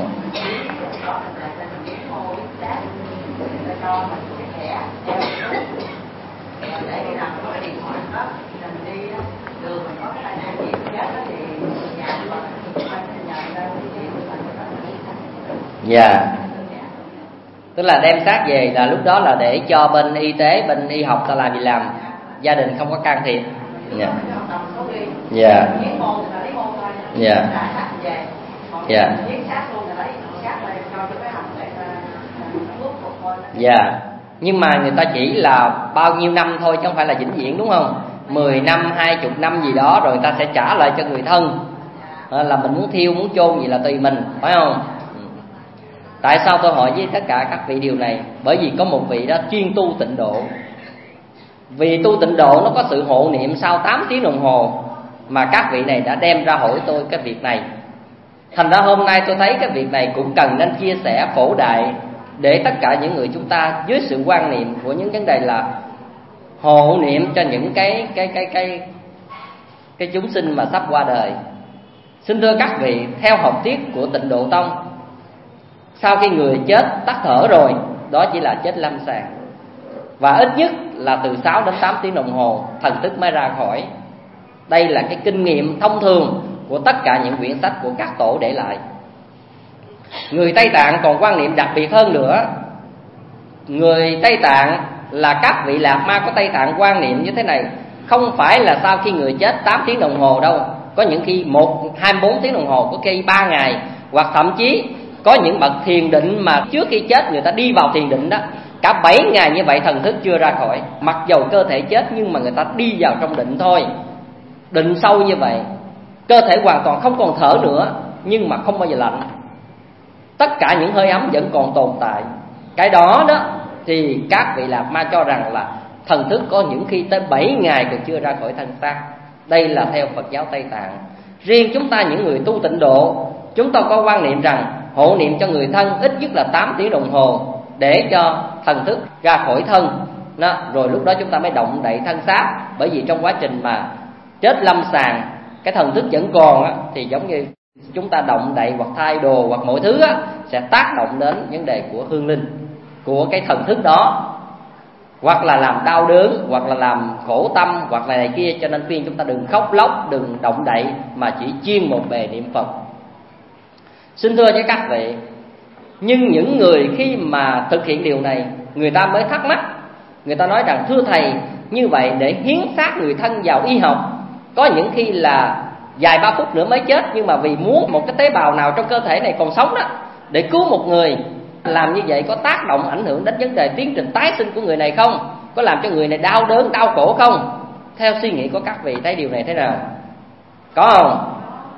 Dạ. Tức là đem xác về là lúc đó là để cho bên y tế, bên y học ta làm gì làm, gia đình không có can thiệp. Dạ. Dạ. Dạ. Dạ. Dạ. Nhưng mà người ta chỉ là bao nhiêu năm thôi chứ không phải là vĩnh viễn, đúng không? Mười năm, hai chục năm gì đó rồi người ta sẽ trả lại cho người thân. Là mình muốn thiêu, muốn chôn gì là tùy mình, phải không? Tại sao tôi hỏi với tất cả các vị điều này? Bởi vì có một vị đó chuyên tu tịnh độ. Vì tu tịnh độ nó có sự hộ niệm sau tám tiếng đồng hồ, mà các vị này đã đem ra hỏi tôi cái việc này. Thành ra hôm nay tôi thấy cái việc này cũng cần nên chia sẻ phổ đại, để tất cả những người chúng ta dưới sự quan niệm của những vấn đề là hộ niệm cho những cái cái cái cái cái chúng sinh mà sắp qua đời. Xin thưa các vị, theo học thuyết của Tịnh Độ Tông, sau khi người chết tắt thở rồi, đó chỉ là chết lâm sàng, và ít nhất là từ sáu đến tám tiếng đồng hồ thần thức mới ra khỏi. Đây là cái kinh nghiệm thông thường của tất cả những quyển sách của các tổ để lại. Người Tây Tạng còn quan niệm đặc biệt hơn nữa. Người Tây Tạng là các vị Lạc Ma của Tây Tạng quan niệm như thế này: không phải là sau khi người chết tám tiếng đồng hồ đâu, có những khi một hai mươi bốn tiếng đồng hồ, có khi ba ngày, hoặc thậm chí có những bậc thiền định mà trước khi chết người ta đi vào thiền định đó, cả bảy ngày như vậy thần thức chưa ra khỏi. Mặc dầu cơ thể chết nhưng mà người ta đi vào trong định thôi, định sâu như vậy, cơ thể hoàn toàn không còn thở nữa, nhưng mà không bao giờ lạnh, tất cả những hơi ấm vẫn còn tồn tại. Cái đó đó thì các vị Lạc Ma cho rằng là thần thức có những khi tới bảy ngày còn chưa ra khỏi thân xác. Đây là theo Phật giáo Tây Tạng. Riêng chúng ta những người tu tịnh độ, chúng ta có quan niệm rằng hộ niệm cho người thân ít nhất là tám tiếng đồng hồ để cho thần thức ra khỏi thân đó, rồi lúc đó chúng ta mới động đậy thân xác. Bởi vì trong quá trình mà chết lâm sàng, cái thần thức vẫn còn á, thì giống như chúng ta động đậy hoặc thay đồ hoặc mọi thứ á, sẽ tác động đến vấn đề của hương linh, của cái thần thức đó, hoặc là làm đau đớn, hoặc là làm khổ tâm, hoặc là này kia. Cho nên khuyên chúng ta đừng khóc lóc, đừng động đậy, mà chỉ chuyên một bề niệm Phật. Xin thưa với các vị, Nhưng những người khi mà thực hiện điều này, người ta mới thắc mắc. Người ta nói rằng thưa thầy, như vậy để hiến xác người thân vào y học, có những khi là vài ba phút nữa mới chết, nhưng mà vì muốn một cái tế bào nào trong cơ thể này còn sống đó, để cứu một người, làm như vậy có tác động ảnh hưởng đến vấn đề tiến trình tái sinh của người này không? Có làm cho người này đau đớn, đau khổ không? Theo suy nghĩ của các vị thấy điều này thế nào? Có không?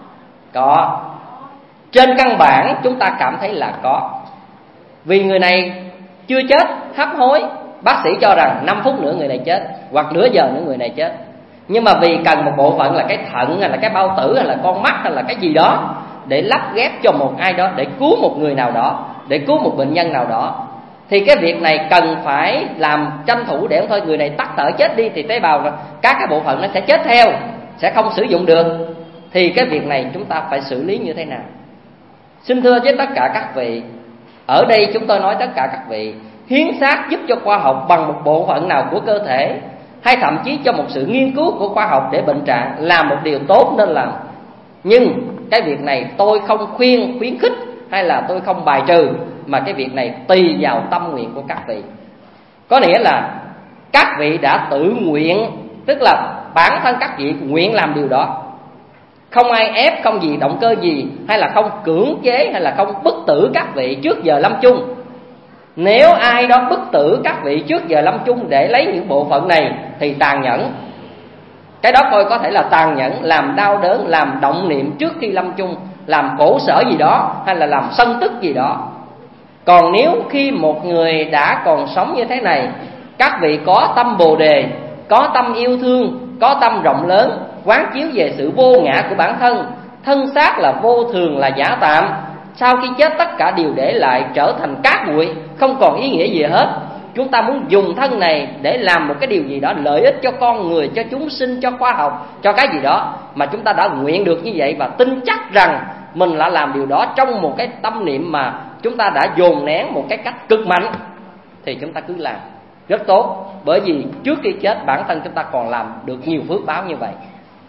Có. Trên căn bản chúng ta cảm thấy là có. Vì người này chưa chết, hấp hối, bác sĩ cho rằng năm phút nữa người này chết, hoặc nửa giờ nữa người này chết. Nhưng mà vì cần một bộ phận là cái thận, hay là cái bao tử, hay là con mắt, hay là cái gì đó, để lắp ghép cho một ai đó, để cứu một người nào đó, để cứu một bệnh nhân nào đó, thì cái việc này cần phải làm tranh thủ để thôi người này tắt thở chết đi, thì tế bào, các cái bộ phận nó sẽ chết theo, sẽ không sử dụng được. Thì cái việc này chúng ta phải xử lý như thế nào? Xin thưa với tất cả các vị, ở đây chúng tôi nói tất cả các vị, hiến xác giúp cho khoa học bằng một bộ phận nào của cơ thể, hay thậm chí cho một sự nghiên cứu của khoa học để bệnh trạng, là một điều tốt nên làm. Nhưng cái việc này tôi không khuyên, khuyến khích, hay là tôi không bài trừ, mà cái việc này tùy vào tâm nguyện của các vị. Có nghĩa là các vị đã tự nguyện, tức là bản thân các vị nguyện làm điều đó, không ai ép, không gì động cơ gì, hay là không cưỡng chế, hay là không bức tử các vị trước giờ lâm chung. Nếu ai đó bức tử các vị trước giờ lâm chung để lấy những bộ phận này thì tàn nhẫn. Cái đó coi có thể là tàn nhẫn, làm đau đớn, làm động niệm trước khi lâm chung, làm khổ sở gì đó, hay là làm sân tức gì đó. Còn nếu khi một người đã còn sống như thế này, các vị có tâm bồ đề, có tâm yêu thương, có tâm rộng lớn, quán chiếu về sự vô ngã của bản thân, thân xác là vô thường, là giả tạm, sau khi chết tất cả đều để lại trở thành cát bụi, không còn ý nghĩa gì hết. Chúng ta muốn dùng thân này để làm một cái điều gì đó lợi ích cho con người, cho chúng sinh, cho khoa học, cho cái gì đó, mà chúng ta đã nguyện được như vậy, và tin chắc rằng mình đã làm điều đó trong một cái tâm niệm mà chúng ta đã dồn nén một cái cách cực mạnh, thì chúng ta cứ làm rất tốt. Bởi vì trước khi chết bản thân chúng ta còn làm được nhiều phước báo như vậy.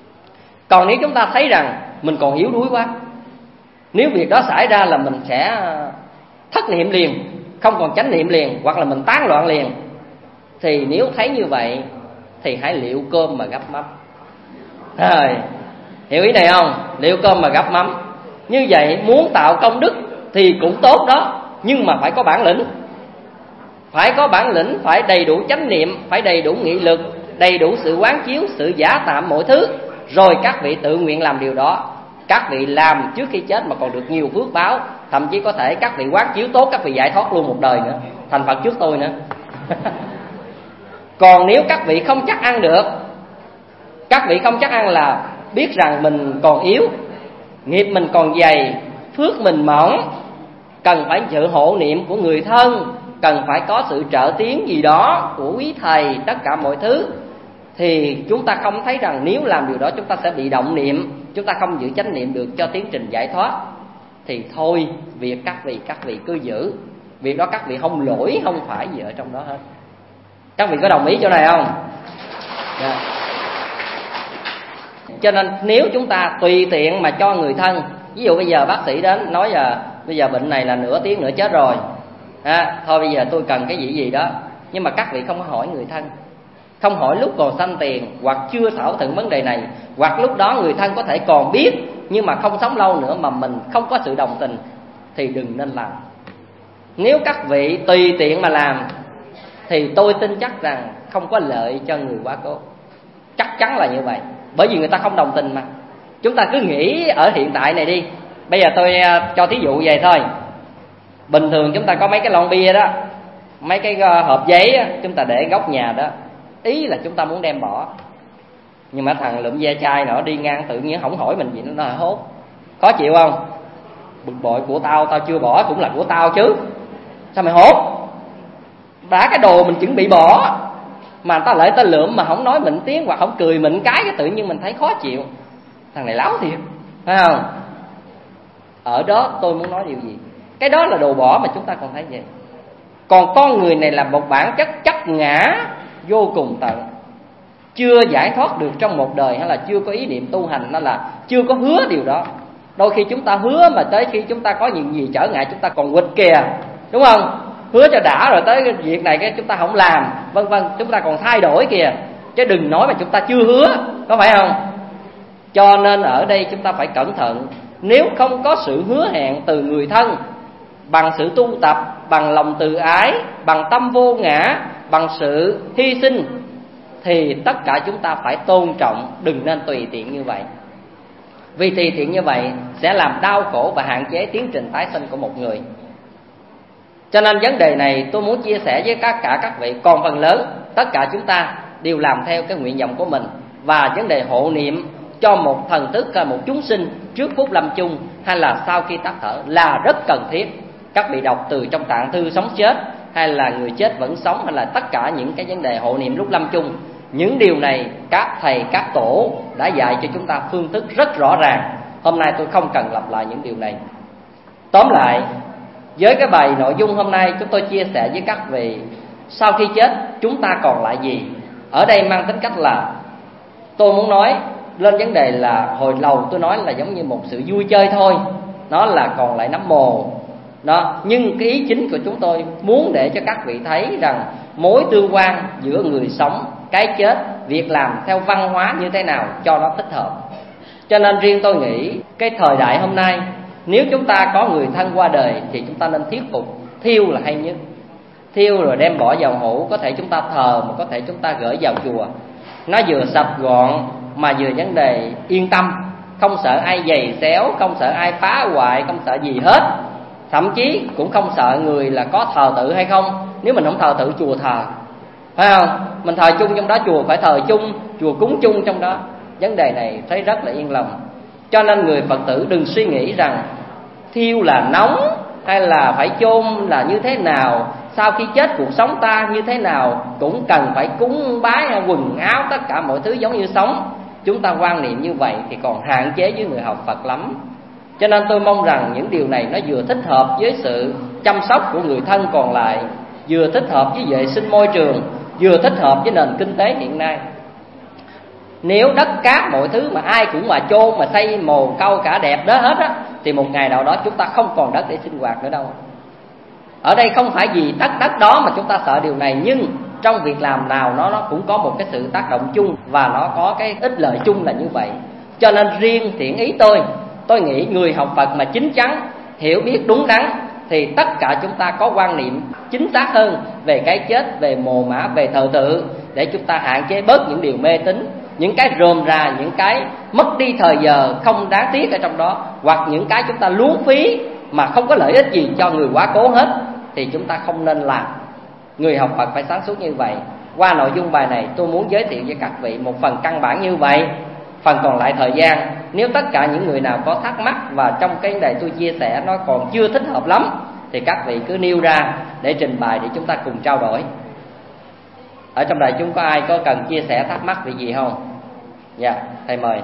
Còn nếu chúng ta thấy rằng mình còn yếu đuối quá, nếu việc đó xảy ra là mình sẽ thất niệm liền, không còn chánh niệm liền, hoặc là mình tán loạn liền, thì nếu thấy như vậy thì hãy liệu cơm mà gắp mắm. Rồi, hiểu ý này không? Liệu cơm mà gắp mắm. Như vậy muốn tạo công đức thì cũng tốt đó, nhưng mà phải có bản lĩnh. Phải có bản lĩnh, phải đầy đủ chánh niệm, phải đầy đủ nghị lực, đầy đủ sự quán chiếu, sự giả tạm mọi thứ. Rồi các vị tự nguyện làm điều đó. Các vị làm trước khi chết mà còn được nhiều phước báo. Thậm chí có thể các vị quán chiếu tốt, các vị giải thoát luôn một đời nữa, thành Phật trước tôi nữa. Còn nếu các vị không chắc ăn được, các vị không chắc ăn là biết rằng mình còn yếu, nghiệp mình còn dày, phước mình mỏng, cần phải sự hộ niệm của người thân, cần phải có sự trợ tiến gì đó của quý thầy, tất cả mọi thứ, thì chúng ta không thấy rằng nếu làm điều đó chúng ta sẽ bị động niệm, chúng ta không giữ chánh niệm được cho tiến trình giải thoát, thì thôi, việc các vị các vị cứ giữ. Việc đó các vị không lỗi, không phải gì ở trong đó hết. Các vị có đồng ý chỗ này không? Yeah. Cho nên nếu chúng ta tùy tiện mà cho người thân, ví dụ bây giờ bác sĩ đến nói là bây giờ bệnh này là nửa tiếng nữa chết rồi, à, thôi bây giờ tôi cần cái gì gì đó, nhưng mà các vị không hỏi người thân, không hỏi lúc còn sanh tiền, hoặc chưa thảo luận vấn đề này, hoặc lúc đó người thân có thể còn biết nhưng mà không sống lâu nữa, mà mình không có sự đồng tình, thì đừng nên làm. Nếu các vị tùy tiện mà làm thì tôi tin chắc rằng không có lợi cho người quá cố. Chắc chắn là như vậy. Bởi vì người ta không đồng tình mà. Chúng ta cứ nghĩ ở hiện tại này đi. Bây giờ tôi cho thí dụ vậy thôi. Bình thường chúng ta có mấy cái lon bia đó, mấy cái hộp giấy đó, chúng ta để góc nhà đó, ý là chúng ta muốn đem bỏ. Nhưng mà thằng lượm ve chai nó đi ngang tự nhiên không hỏi mình gì, nó nói hốt. Khó chịu không? Bực bội, của tao, tao chưa bỏ cũng là của tao chứ, sao mày hốt? Đã cái đồ mình chuẩn bị bỏ mà người ta lại ta lượm mà không nói mình tiếng, hoặc không cười mình cái, cái tự nhiên mình thấy khó chịu. Thằng này láo thiệt, phải không? Ở đó tôi muốn nói điều gì? Cái đó là đồ bỏ mà chúng ta còn thấy vậy. Còn con người này là một bản chất chấp ngã vô cùng tận, chưa giải thoát được trong một đời, hay là chưa có ý niệm tu hành, hay là chưa có hứa điều đó, Đôi khi chúng ta hứa mà tới khi chúng ta có những gì trở ngại chúng ta còn quỵt kìa, đúng không? Hứa cho đã rồi tới cái việc này cái chúng ta không làm, vân vân, chúng ta còn thay đổi kìa, chứ đừng nói mà chúng ta chưa hứa, có phải không? Cho nên ở đây chúng ta phải cẩn thận. Nếu không có sự hứa hẹn từ người thân, bằng sự tu tập, bằng lòng từ ái, bằng tâm vô ngã, bằng sự hy sinh, thì tất cả chúng ta phải tôn trọng, đừng nên tùy tiện như vậy. Vì tùy tiện như vậy sẽ làm đau khổ và hạn chế tiến trình tái sinh của một người. Cho nên vấn đề này tôi muốn chia sẻ với tất cả các vị. Còn phần lớn tất cả chúng ta đều làm theo cái nguyện vọng của mình. Và vấn đề hộ niệm cho một thần thức hay một chúng sinh trước phút lâm chung hay là sau khi tắt thở là rất cần thiết. Các vị đọc từ trong tạng thư sống chết, hay là người chết vẫn sống, hay là tất cả những cái vấn đề hộ niệm lúc lâm chung, những điều này các thầy các tổ đã dạy cho chúng ta phương thức rất rõ ràng. Hôm nay tôi không cần lặp lại những điều này. Tóm lại, với cái bài nội dung hôm nay chúng tôi chia sẻ với các vị, sau khi chết chúng ta còn lại gì? Ở đây mang tính cách là tôi muốn nói lên vấn đề là hồi đầu tôi nói là giống như một sự vui chơi thôi, nó là còn lại nấm mồ đó. Nhưng cái ý chính của chúng tôi muốn để cho các vị thấy rằng mối tương quan giữa người sống, cái chết, việc làm theo văn hóa như thế nào cho nó thích hợp. Cho nên riêng tôi nghĩ cái thời đại hôm nay, nếu chúng ta có người thân qua đời thì chúng ta nên thuyết phục. Thiêu là hay nhất, thiêu rồi đem bỏ vào hũ, có thể chúng ta thờ mà có thể chúng ta gửi vào chùa. Nó vừa sạch gọn mà vừa vấn đề yên tâm, không sợ ai giày xéo, không sợ ai phá hoại, không sợ gì hết. Thậm chí cũng không sợ người là có thờ tự hay không. Nếu mình không thờ tự chùa thờ, phải không? Mình thờ chung trong đó, chùa phải thờ chung, chùa cúng chung trong đó. Vấn đề này thấy rất là yên lòng. Cho nên người Phật tử đừng suy nghĩ rằng thiêu là nóng, hay là phải chôn là như thế nào, sau khi chết cuộc sống ta như thế nào cũng cần phải cúng bái quần áo, tất cả mọi thứ giống như sống. Chúng ta quan niệm như vậy thì còn hạn chế với người học Phật lắm. Cho nên tôi mong rằng những điều này nó vừa thích hợp với sự chăm sóc của người thân còn lại, vừa thích hợp với vệ sinh môi trường, vừa thích hợp với nền kinh tế hiện nay. Nếu đất cát mọi thứ mà ai cũng mà chôn mà xây mồ câu cả đẹp đó hết á, thì một ngày nào đó chúng ta không còn đất để sinh hoạt nữa đâu. Ở đây không phải vì đất đất đó mà chúng ta sợ điều này, nhưng trong việc làm nào nó nó cũng có một cái sự tác động chung và nó có cái ích lợi chung là như vậy. Cho nên riêng thiện ý tôi, tôi nghĩ người học Phật mà chín chắn, hiểu biết đúng đắn thì tất cả chúng ta có quan niệm chính xác hơn về cái chết, về mồ mả, về thờ tự, để chúng ta hạn chế bớt những điều mê tín, những cái rườm rà, những cái mất đi thời giờ không đáng tiếc ở trong đó, hoặc những cái chúng ta luống phí mà không có lợi ích gì cho người quá cố hết, thì chúng ta không nên làm. Người học Phật phải sáng suốt như vậy. Qua nội dung bài này tôi muốn giới thiệu với các vị một phần căn bản như vậy. Phần còn lại thời gian, nếu tất cả những người nào có thắc mắc và trong cái đề tôi chia sẻ nó còn chưa thích hợp lắm, thì các vị cứ nêu ra để trình bày để chúng ta cùng trao đổi. Ở trong đại chúng có ai có cần chia sẻ thắc mắc về gì không? Dạ, thầy mời.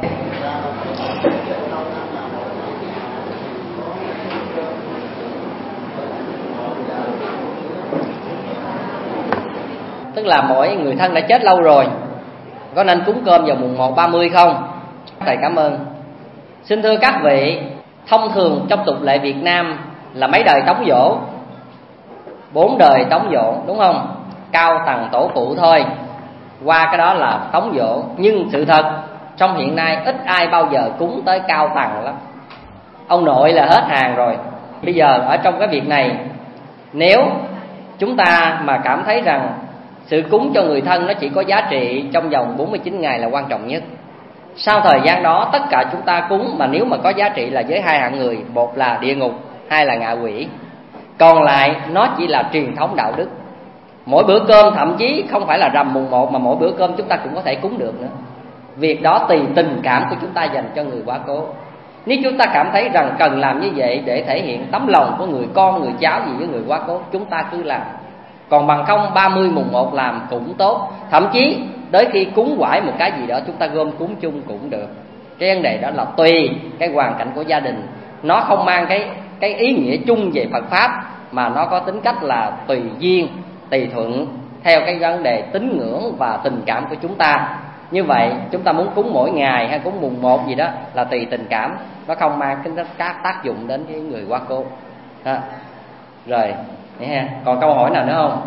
Tức là mỗi người thân đã chết lâu rồi, có nên cúng cơm vào mùng một ba mươi không? Thầy cảm ơn. Xin thưa các vị, thông thường trong tục lệ Việt Nam là mấy đời tống dỗ, bốn đời tống dỗ, đúng không? Cao tầng tổ phụ thôi, qua cái đó là tống dỗ. Nhưng sự thật trong hiện nay ít ai bao giờ cúng tới cao tầng lắm. Ông nội là hết hàng rồi. Bây giờ ở trong cái việc này, nếu chúng ta mà cảm thấy rằng sự cúng cho người thân nó chỉ có giá trị trong vòng bốn mươi chín ngày là quan trọng nhất. Sau thời gian đó tất cả chúng ta cúng, mà nếu mà có giá trị là với hai hạng người, một là địa ngục, hai là ngạ quỷ. Còn lại nó chỉ là truyền thống đạo đức. Mỗi bữa cơm thậm chí không phải là rằm mùng một, mà mỗi bữa cơm chúng ta cũng có thể cúng được nữa. Việc đó tùy tình cảm của chúng ta dành cho người quá cố. Nếu chúng ta cảm thấy rằng cần làm như vậy để thể hiện tấm lòng của người con, người cháu gì với người quá cố, chúng ta cứ làm. Còn bằng không ba mươi mùng một làm cũng tốt. Thậm chí tới khi cúng quải một cái gì đó chúng ta gom cúng chung cũng được. Cái vấn đề đó là tùy cái hoàn cảnh của gia đình. Nó không mang cái, cái ý nghĩa chung về Phật Pháp, mà nó có tính cách là tùy duyên, tùy thuận theo cái vấn đề tín ngưỡng và tình cảm của chúng ta. Như vậy chúng ta muốn cúng mỗi ngày hay cúng mùng một gì đó là tùy tình cảm, nó không mang cái tác dụng đến cái người quá cố ha. Rồi ha. Còn câu hỏi nào nữa không?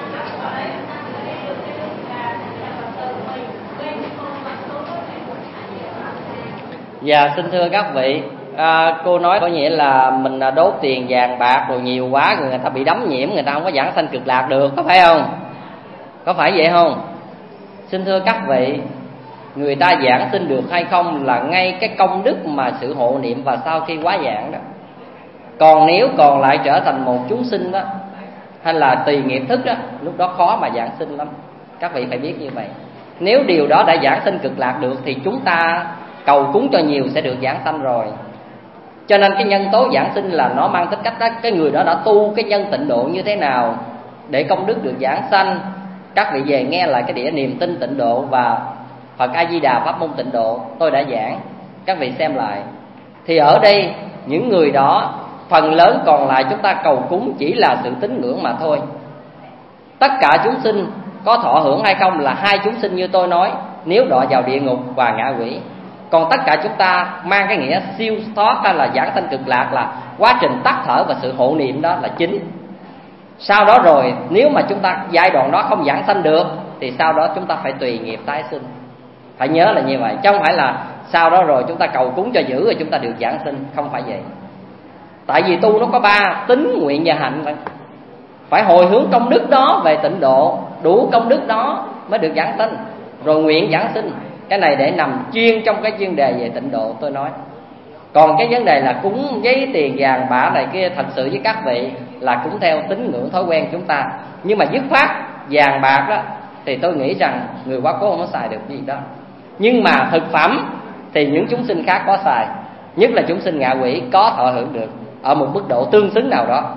Dạ xin thưa các vị, à, cô nói có nghĩa là mình đốt tiền vàng bạc rồi nhiều quá rồi người ta bị đắm nhiễm, người ta không có giảng sanh cực lạc được, có phải không? Có phải vậy không? Xin thưa các vị, người ta giảng sinh được hay không là ngay cái công đức mà sự hộ niệm và sau khi quá giảng đó. Còn nếu còn lại trở thành một chúng sinh đó, hay là tùy nghiệp thức đó, lúc đó khó mà giảng sinh lắm. Các vị phải biết như vậy. Nếu điều đó đã giảng sinh cực lạc được thì chúng ta cầu cúng cho nhiều sẽ được giảng sanh rồi. Cho nên cái nhân tố giảng sinh là nó mang tính cách đó, cái người đó đã tu cái nhân tịnh độ như thế nào để công đức được giảng sanh. Các vị về nghe lại cái đĩa niềm tin tịnh độ và Phật A Di Đà pháp môn tịnh độ tôi đã giảng, các vị xem lại. Thì ở đây những người đó phần lớn còn lại chúng ta cầu cúng chỉ là sự tín ngưỡng mà thôi. Tất cả chúng sinh có thọ hưởng hay không là hai chúng sinh như tôi nói, nếu đọa vào địa ngục và ngạ quỷ. Còn tất cả chúng ta mang cái nghĩa siêu thoát hay là giảng sanh cực lạc là quá trình tắt thở và sự hộ niệm đó là chính. Sau đó rồi nếu mà chúng ta giai đoạn đó không giảng sanh được thì sau đó chúng ta phải tùy nghiệp tái sinh. Phải nhớ là như vậy, chứ không phải là sau đó rồi chúng ta cầu cúng cho dữ rồi chúng ta được giảng sinh, không phải vậy. Tại vì tu nó có ba: tín, nguyện và hạnh. Phải hồi hướng công đức đó về tịnh độ, đủ công đức đó mới được giảng sinh, rồi nguyện giảng sinh. Cái này để nằm chuyên trong cái chuyên đề về tịnh độ tôi nói. Còn cái vấn đề là cúng giấy tiền vàng bả này kia, thật sự với các vị là cũng theo tín ngưỡng thói quen chúng ta. Nhưng mà dứt khoát vàng bạc đó thì tôi nghĩ rằng người quá cố không có xài được gì đó. Nhưng mà thực phẩm thì những chúng sinh khác có xài, nhất là chúng sinh ngạ quỷ có thọ hưởng được ở một mức độ tương xứng nào đó.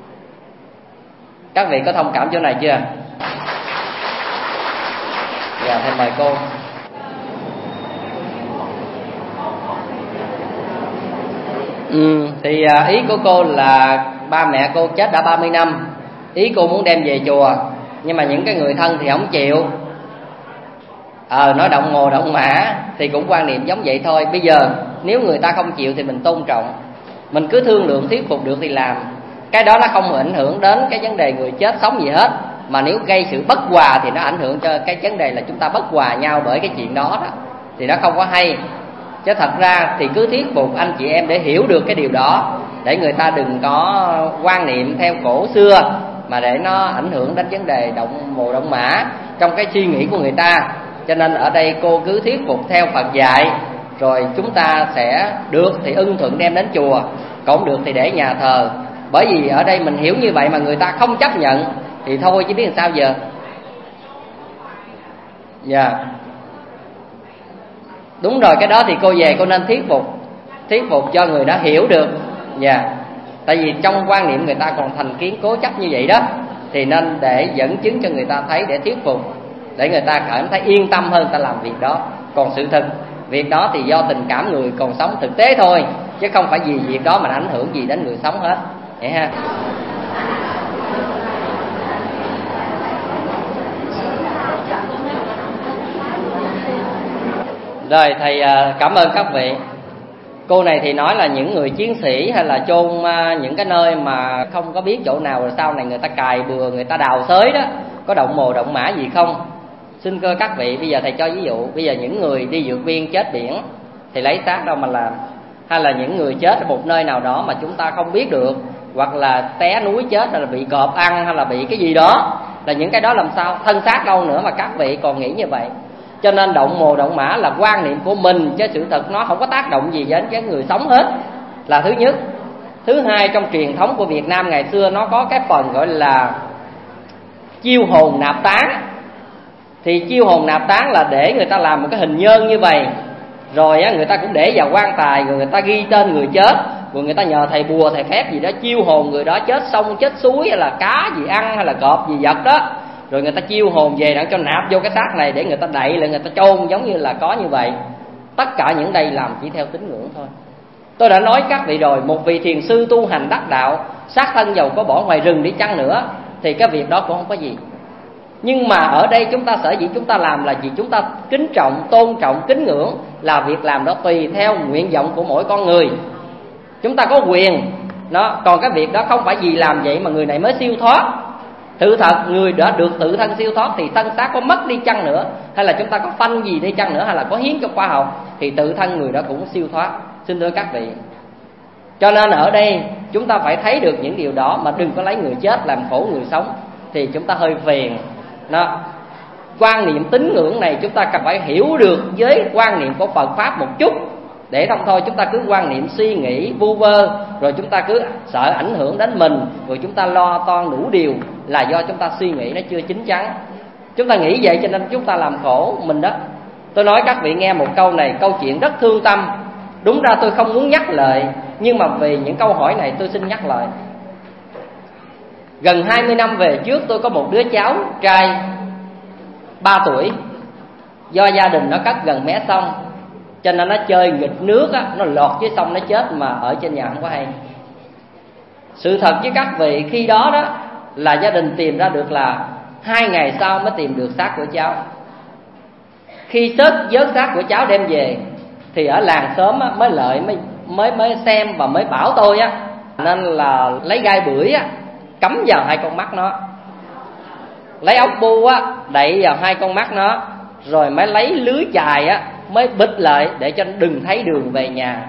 Các vị có thông cảm chỗ này chưa? Dạ, thầy mời cô. Ừ, thì ý của cô là ba mẹ cô chết đã ba mươi năm. Ý cô muốn đem về chùa, nhưng mà những cái người thân thì không chịu. Ờ, nói động mồ động mã thì cũng quan niệm giống vậy thôi. Bây giờ nếu người ta không chịu thì mình tôn trọng, mình cứ thương lượng thuyết phục được thì làm. Cái đó nó không ảnh hưởng đến cái vấn đề người chết sống gì hết. Mà nếu gây sự bất hòa thì nó ảnh hưởng cho cái vấn đề là chúng ta bất hòa nhau bởi cái chuyện đó đó, thì nó không có hay. Chứ thật ra thì cứ thuyết phục anh chị em để hiểu được cái điều đó, để người ta đừng có quan niệm theo cổ xưa mà để nó ảnh hưởng đến vấn đề động mồ động mã trong cái suy nghĩ của người ta. Cho nên ở đây cô cứ thuyết phục theo Phật dạy, rồi chúng ta sẽ được thì ưng thuận đem đến chùa, còn được thì để nhà thờ. Bởi vì ở đây mình hiểu như vậy mà người ta không chấp nhận thì thôi chứ biết làm sao giờ. Dạ yeah. Đúng rồi, cái đó thì cô về cô nên thuyết phục, thuyết phục cho người đó hiểu được. Dạ yeah. Tại vì trong quan niệm người ta còn thành kiến cố chấp như vậy đó, thì nên để dẫn chứng cho người ta thấy để thuyết phục, để người ta cảm thấy yên tâm hơn ta làm việc đó. Còn sự thực việc đó thì do tình cảm người còn sống thực tế thôi, chứ không phải vì việc đó mà ảnh hưởng gì đến người sống hết. Vậy ha. Rồi thầy cảm ơn các vị. Cô này thì nói là những người chiến sĩ hay là chôn những cái nơi mà không có biết chỗ nào rồi sau này người ta cài bừa, người ta đào xới đó, có động mồ động mã gì không? Xin cơ các vị, bây giờ thầy cho ví dụ. Bây giờ những người đi vượt biên chết biển thì lấy xác đâu mà làm? Hay là những người chết ở một nơi nào đó mà chúng ta không biết được, hoặc là té núi chết, hay là bị cọp ăn, hay là bị cái gì đó, là những cái đó làm sao? Thân xác đâu nữa mà các vị còn nghĩ như vậy? Cho nên động mồ động mã là quan niệm của mình, chứ sự thật nó không có tác động gì đến cái người sống hết, là thứ nhất. Thứ hai, trong truyền thống của Việt Nam ngày xưa nó có cái phần gọi là chiêu hồn nạp tán. Thì chiêu hồn nạp tán là để người ta làm một cái hình nhân như vậy, rồi á, người ta cũng để vào quan tài, rồi người ta ghi tên người chết, rồi người ta nhờ thầy bùa thầy phép gì đó chiêu hồn người đó chết sông chết suối, hay là cá gì ăn, hay là cọp gì vật đó, rồi người ta chiêu hồn về để cho nạp vô cái xác này để người ta đậy lại, người ta chôn, giống như là có như vậy. Tất cả những đây làm chỉ theo tín ngưỡng thôi. Tôi đã nói các vị rồi, một vị thiền sư tu hành đắc đạo, sát thân dầu có bỏ ngoài rừng đi chăng nữa thì cái việc đó cũng không có gì. Nhưng mà ở đây chúng ta sở dĩ chúng ta làm là vì chúng ta kính trọng, tôn trọng, kính ngưỡng, là việc làm đó tùy theo nguyện vọng của mỗi con người. Chúng ta có quyền đó, còn cái việc đó không phải vì làm vậy mà người này mới siêu thoát. Sự thật người đã được tự thân siêu thoát thì thân xác có mất đi chăng nữa, hay là chúng ta có phanh gì đi chăng nữa, hay là có hiến cho khoa học, thì tự thân người đó cũng siêu thoát. Xin thưa các vị, cho nên ở đây chúng ta phải thấy được những điều đó, mà đừng có lấy người chết làm khổ người sống, thì chúng ta hơi phiền đó. Quan niệm tín ngưỡng này chúng ta cần phải hiểu được với quan niệm của Phật Pháp một chút, để không thôi chúng ta cứ quan niệm suy nghĩ vu vơ, rồi chúng ta cứ sợ ảnh hưởng đến mình, rồi chúng ta lo toan đủ điều, là do chúng ta suy nghĩ nó chưa chín chắn. Chúng ta nghĩ vậy cho nên chúng ta làm khổ mình đó. Tôi nói các vị nghe một câu này, câu chuyện rất thương tâm. Đúng ra tôi không muốn nhắc lại, nhưng mà vì những câu hỏi này tôi xin nhắc lại. Gần hai mươi năm về trước tôi có một đứa cháu trai ba tuổi. Do gia đình nó cất gần mé sông, cho nên nó chơi nghịch nước á, nó lọt dưới sông nó chết mà ở trên nhà không có hay. Sự thật với các vị, khi đó đó là gia đình tìm ra được là hai ngày sau mới tìm được xác của cháu. Khi sớt vớt xác của cháu đem về thì ở làng xóm á, mới lợi mới mới mới xem và mới bảo tôi á, nên là lấy gai bưởi á cắm vào hai con mắt nó, lấy ốc bu á đậy vào hai con mắt nó, rồi mới lấy lưới chài á mới bịt lại để cho nó đừng thấy đường về nhà.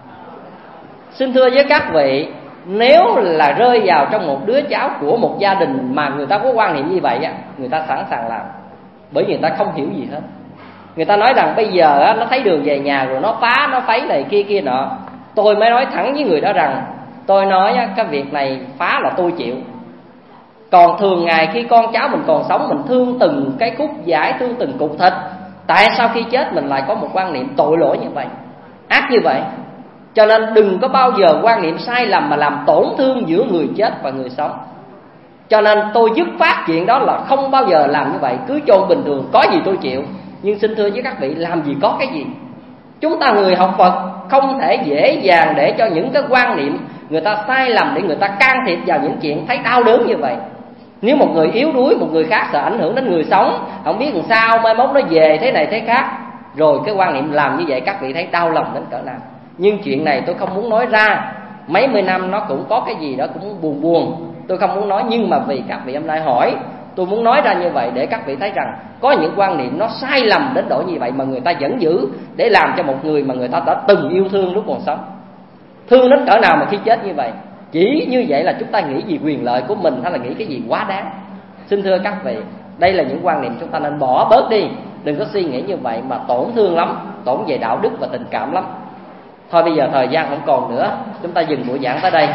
Xin thưa với các vị, nếu là rơi vào trong một đứa cháu của một gia đình mà người ta có quan niệm như vậy á, người ta sẵn sàng làm, bởi vì người ta không hiểu gì hết. Người ta nói rằng bây giờ á, nó thấy đường về nhà rồi nó phá, nó phấy này kia kia nọ. Tôi mới nói thẳng với người đó rằng, tôi nói á, cái việc này phá là tôi chịu. Còn thường ngày khi con cháu mình còn sống, mình thương từng cái khúc vải, thương từng cục thịt. Tại sao khi chết mình lại có một quan niệm tội lỗi như vậy, ác như vậy? Cho nên đừng có bao giờ quan niệm sai lầm mà làm tổn thương giữa người chết và người sống. Cho nên tôi dứt phát chuyện đó là không bao giờ làm như vậy, cứ chôn bình thường, có gì tôi chịu. Nhưng xin thưa với các vị, làm gì có cái gì. Chúng ta người học Phật không thể dễ dàng để cho những cái quan niệm người ta sai lầm để người ta can thiệp vào những chuyện thấy đau đớn như vậy. Nếu một người yếu đuối, một người khác sợ ảnh hưởng đến người sống, không biết làm sao mai mốt nó về thế này thế khác, rồi cái quan niệm làm như vậy các vị thấy đau lòng đến cỡ nào. Nhưng chuyện này tôi không muốn nói ra, mấy mươi năm nó cũng có cái gì đó cũng buồn buồn, tôi không muốn nói. Nhưng mà vì các vị hôm nay hỏi, tôi muốn nói ra như vậy để các vị thấy rằng có những quan niệm nó sai lầm đến độ như vậy mà người ta vẫn giữ, để làm cho một người mà người ta đã từng yêu thương lúc còn sống, thương đến cỡ nào mà khi chết như vậy. Chỉ như vậy là chúng ta nghĩ gì quyền lợi của mình, hay là nghĩ cái gì quá đáng. Xin thưa các vị, đây là những quan niệm chúng ta nên bỏ bớt đi. Đừng có suy nghĩ như vậy mà tổn thương lắm, tổn về đạo đức và tình cảm lắm. Thôi bây giờ thời gian không còn nữa, chúng ta dừng buổi giảng tới đây.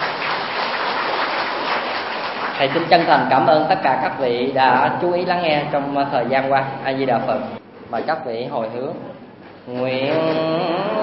Thầy xin chân thành cảm ơn tất cả các vị đã chú ý lắng nghe trong thời gian qua. A Di Đà Phật. Mời các vị hồi hướng. Nguyện